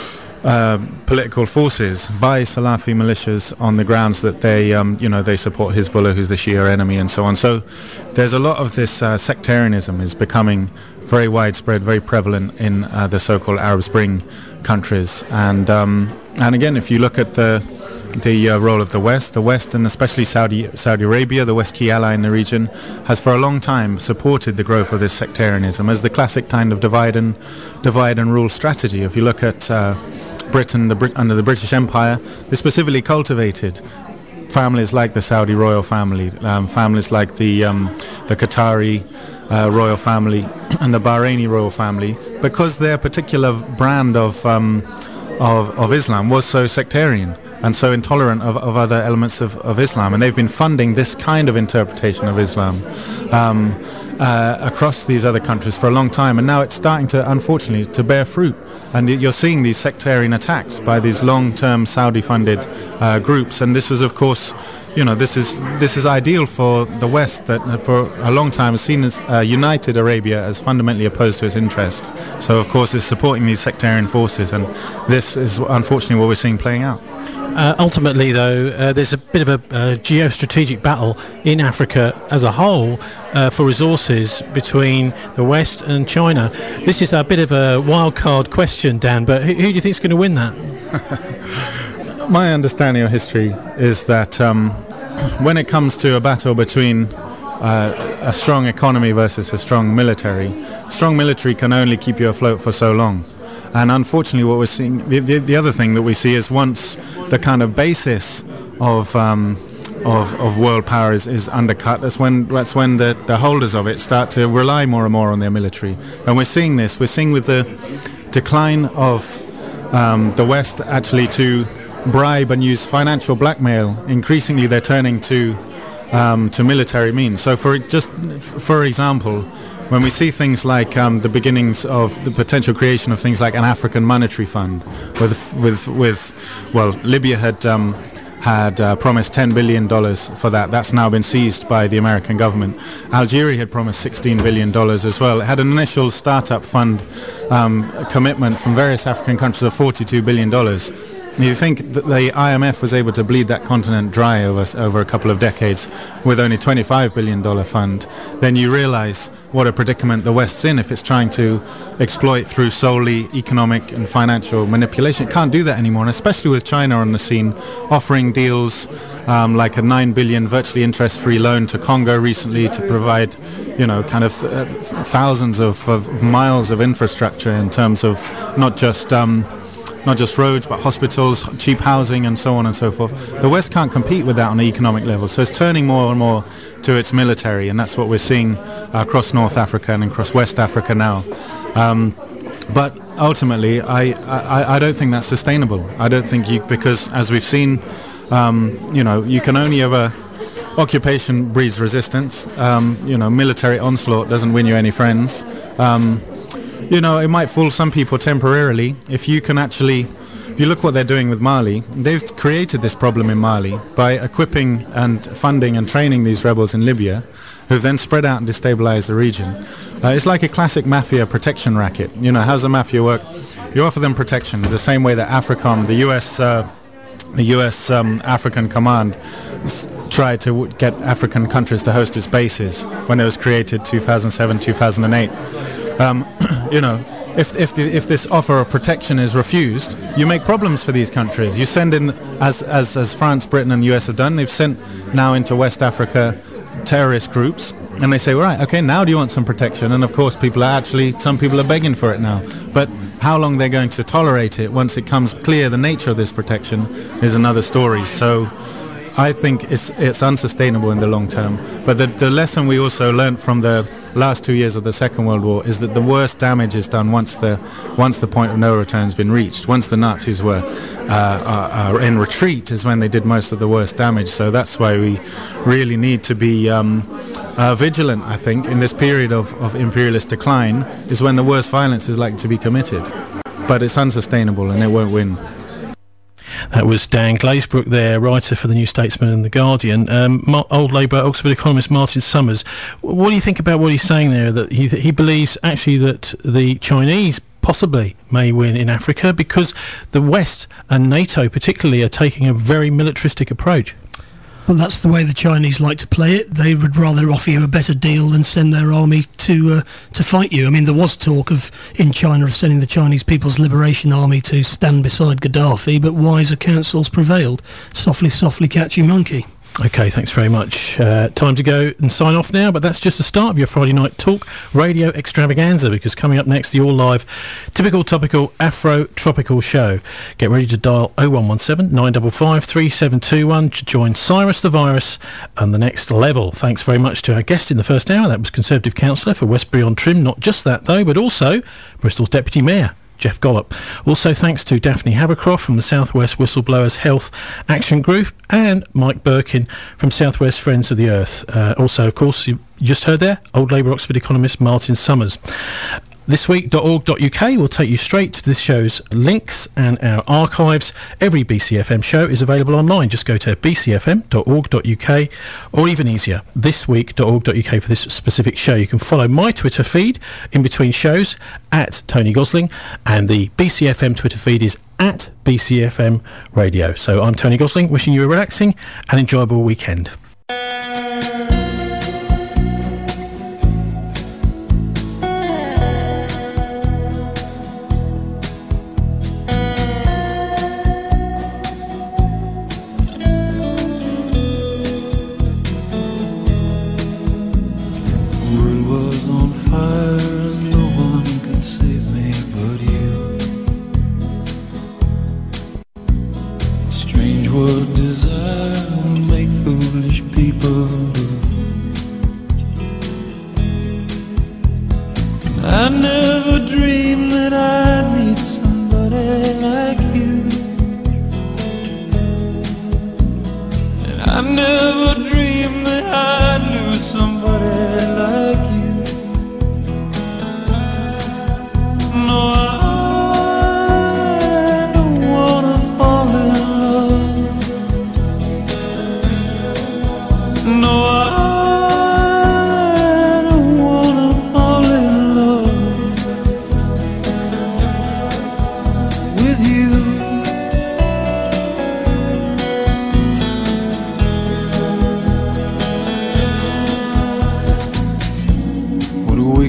uh, political forces by Salafi militias on the grounds that they, um, you know, they support Hezbollah, who's the Shia enemy, and so on. So there's a lot of this uh, sectarianism is becoming very widespread, very prevalent in uh, the so-called Arab Spring countries. And um, and again, if you look at the the uh, role of the West, the West and especially Saudi Saudi Arabia, the West key ally in the region, has for a long time supported the growth of this sectarianism as the classic kind of divide and divide and rule strategy. If you look at uh, Britain, the Brit- under the British Empire, they specifically cultivated families like the Saudi royal family, um, families like the um, the Qatari Uh, royal family and the Bahraini royal family, because their particular brand of um, of, of Islam was so sectarian and so intolerant of, of other elements of, of Islam, and they've been funding this kind of interpretation of Islam um, uh, across these other countries for a long time, and now it's starting to, unfortunately, to bear fruit. And you're seeing these sectarian attacks by these long-term Saudi-funded uh, groups, and this is, of course, you know, this is this is ideal for the West, that for a long time has seen as uh, united Arabia as fundamentally opposed to its interests. So, of course, it's supporting these sectarian forces, and this is unfortunately what we're seeing playing out.
Uh, ultimately, though, uh, there's a bit of a uh, geostrategic battle in Africa as a whole uh, for resources between the West and China. This is a bit of a wild card question, Dan, but who, who do you think is going to win that?
My understanding of history is that um, when it comes to a battle between uh, a strong economy versus a strong military, strong military can only keep you afloat for so long. And unfortunately, what we're seeing, the, the, the other thing that we see is once the kind of basis of um, of, of world power is, is undercut, that's when that's when the, the holders of it start to rely more and more on their military. And we're seeing this. We're seeing with the decline of um, the West actually to bribe and use financial blackmail. Increasingly, they're turning to um, to military means. So, for just for example, when we see things like um, the beginnings of the potential creation of things like an African monetary fund, with with with well, Libya had um, had uh, promised ten billion dollars for that. That's now been seized by the American government. Algeria had promised sixteen billion dollars as well. It had an initial startup fund um, commitment from various African countries of forty-two billion dollars. You think that the I M F was able to bleed that continent dry over over a couple of decades with only twenty-five billion dollars fund, then you realize what a predicament the West's in if it's trying to exploit through solely economic and financial manipulation. It can't do that anymore, and especially with China on the scene, offering deals um, like a nine billion dollars virtually interest-free loan to Congo recently to provide, you know, kind of uh, thousands of, of miles of infrastructure in terms of not just um, not just roads, but hospitals, cheap housing, and so on and so forth. The West can't compete with that on the economic level, so it's turning more and more to its military, and that's what we're seeing uh, across North Africa and across West Africa now. Um, but ultimately, I, I, I don't think that's sustainable. I don't think you, because as we've seen, um, you know, you can only ever... Occupation breeds resistance. Um, you know, military onslaught doesn't win you any friends. Um, you know, it might fool some people temporarily. If you can actually, if you look what they're doing with Mali, they've created this problem in Mali by equipping and funding and training these rebels in Libya, who've then spread out and destabilized the region. Uh, it's like a classic mafia protection racket. You know, how's the mafia work? You offer them protection. It's the same way that AFRICOM, the U S uh, the U S um, African Command, s- tried to w- get African countries to host its bases when it was created two thousand seven, two thousand eight. Um, you know, if if, the, if this offer of protection is refused, you make problems for these countries. You send in, as, as, as France, Britain and U S have done, they've sent now into West Africa terrorist groups, and they say, all right, okay, now do you want some protection? And of course people are actually, some people are begging for it now. But how long they're going to tolerate it once it comes clear the nature of this protection is another story. So I think it's it's unsustainable in the long term. But the, the lesson we also learned from the last two years of the Second World War is that the worst damage is done once the once the point of no return has been reached. Once the Nazis were uh, are, are in retreat is when they did most of the worst damage. So that's why we really need to be um, uh, vigilant, I think, in this period of, of imperialist decline is when the worst violence is likely to be committed. But it's unsustainable and it won't win.
That was Dan Glazebrook there, writer for the New Statesman and The Guardian. Um, Mar- old Labour Oxford economist Martin Summers, what do you think about what he's saying there, that he, he believes actually that the Chinese possibly may win in Africa because the West and NATO particularly are taking a very militaristic approach?
Well, that's the way the Chinese like to play it. They would rather offer you a better deal than send their army to uh, to fight you. I mean, there was talk of in China of sending the Chinese People's Liberation Army to stand beside Gaddafi, but wiser counsels prevailed. Softly, softly, catchy monkey.
OK, thanks very much. Uh, time to go and sign off now, but that's just the start of your Friday night talk radio extravaganza, because coming up next, the all-live, typical, topical, Afro-tropical show. Get ready to dial oh one one seven, nine five five, three seven two one to join Cyrus the Virus and The Next Level. Thanks very much to our guest in the first hour. That was Conservative Councillor for Westbury-on-Trim. Not just that, though, but also Bristol's Deputy Mayor, Jeff Gollop. Also thanks to Daphne Havercroft from the South West Whistleblowers Health Action Group and Mike Birkin from South West Friends of the Earth. Uh, also, of course, you just heard there, old Labour Oxford economist Martin Summers. Thisweek dot org dot U K will take you straight to this show's links and our archives. Every B C F M show is available online. Just go to b c f m dot org dot U K, or even easier, thisweek dot org dot U K for this specific show. You can follow my Twitter feed in between shows at Tony Gosling, and the B C F M Twitter feed is at B C F M Radio. So I'm Tony Gosling, wishing you a relaxing and enjoyable weekend.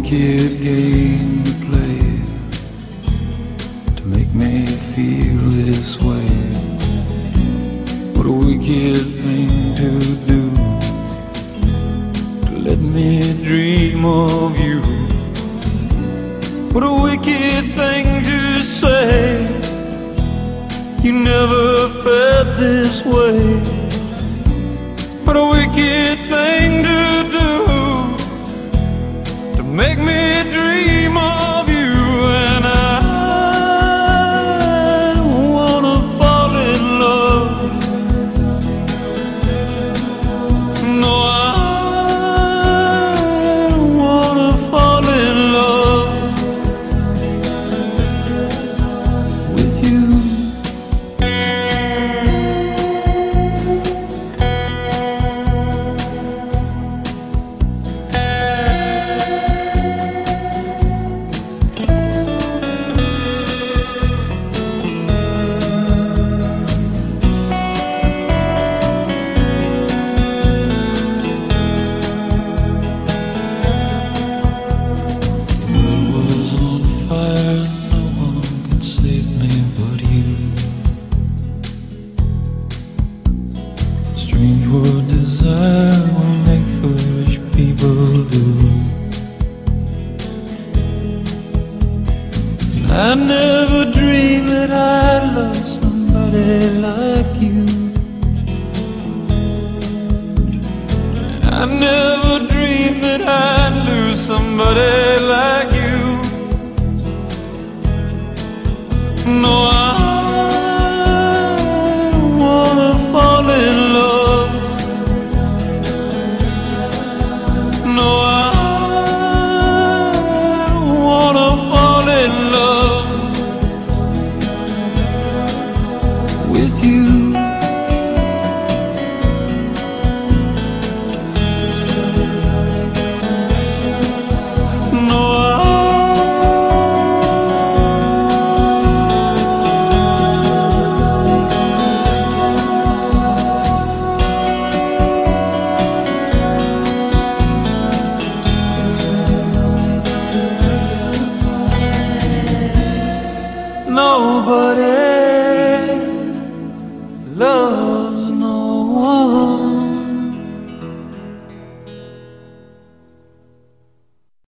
wicked game to play to make me feel this way? What a wicked thing to do, to let me dream of you. What a wicked thing to say, you never felt this way. What a wicked thing to do, to make me dream of you. And I don't wanna fall in love. No, I don't wanna fall in love with you. I never dreamed that I'd love somebody like you. I never dreamed that I'd lose somebody like you. No, I don't wanna fall in love. No, I don't wanna fall in love with you. No, nobody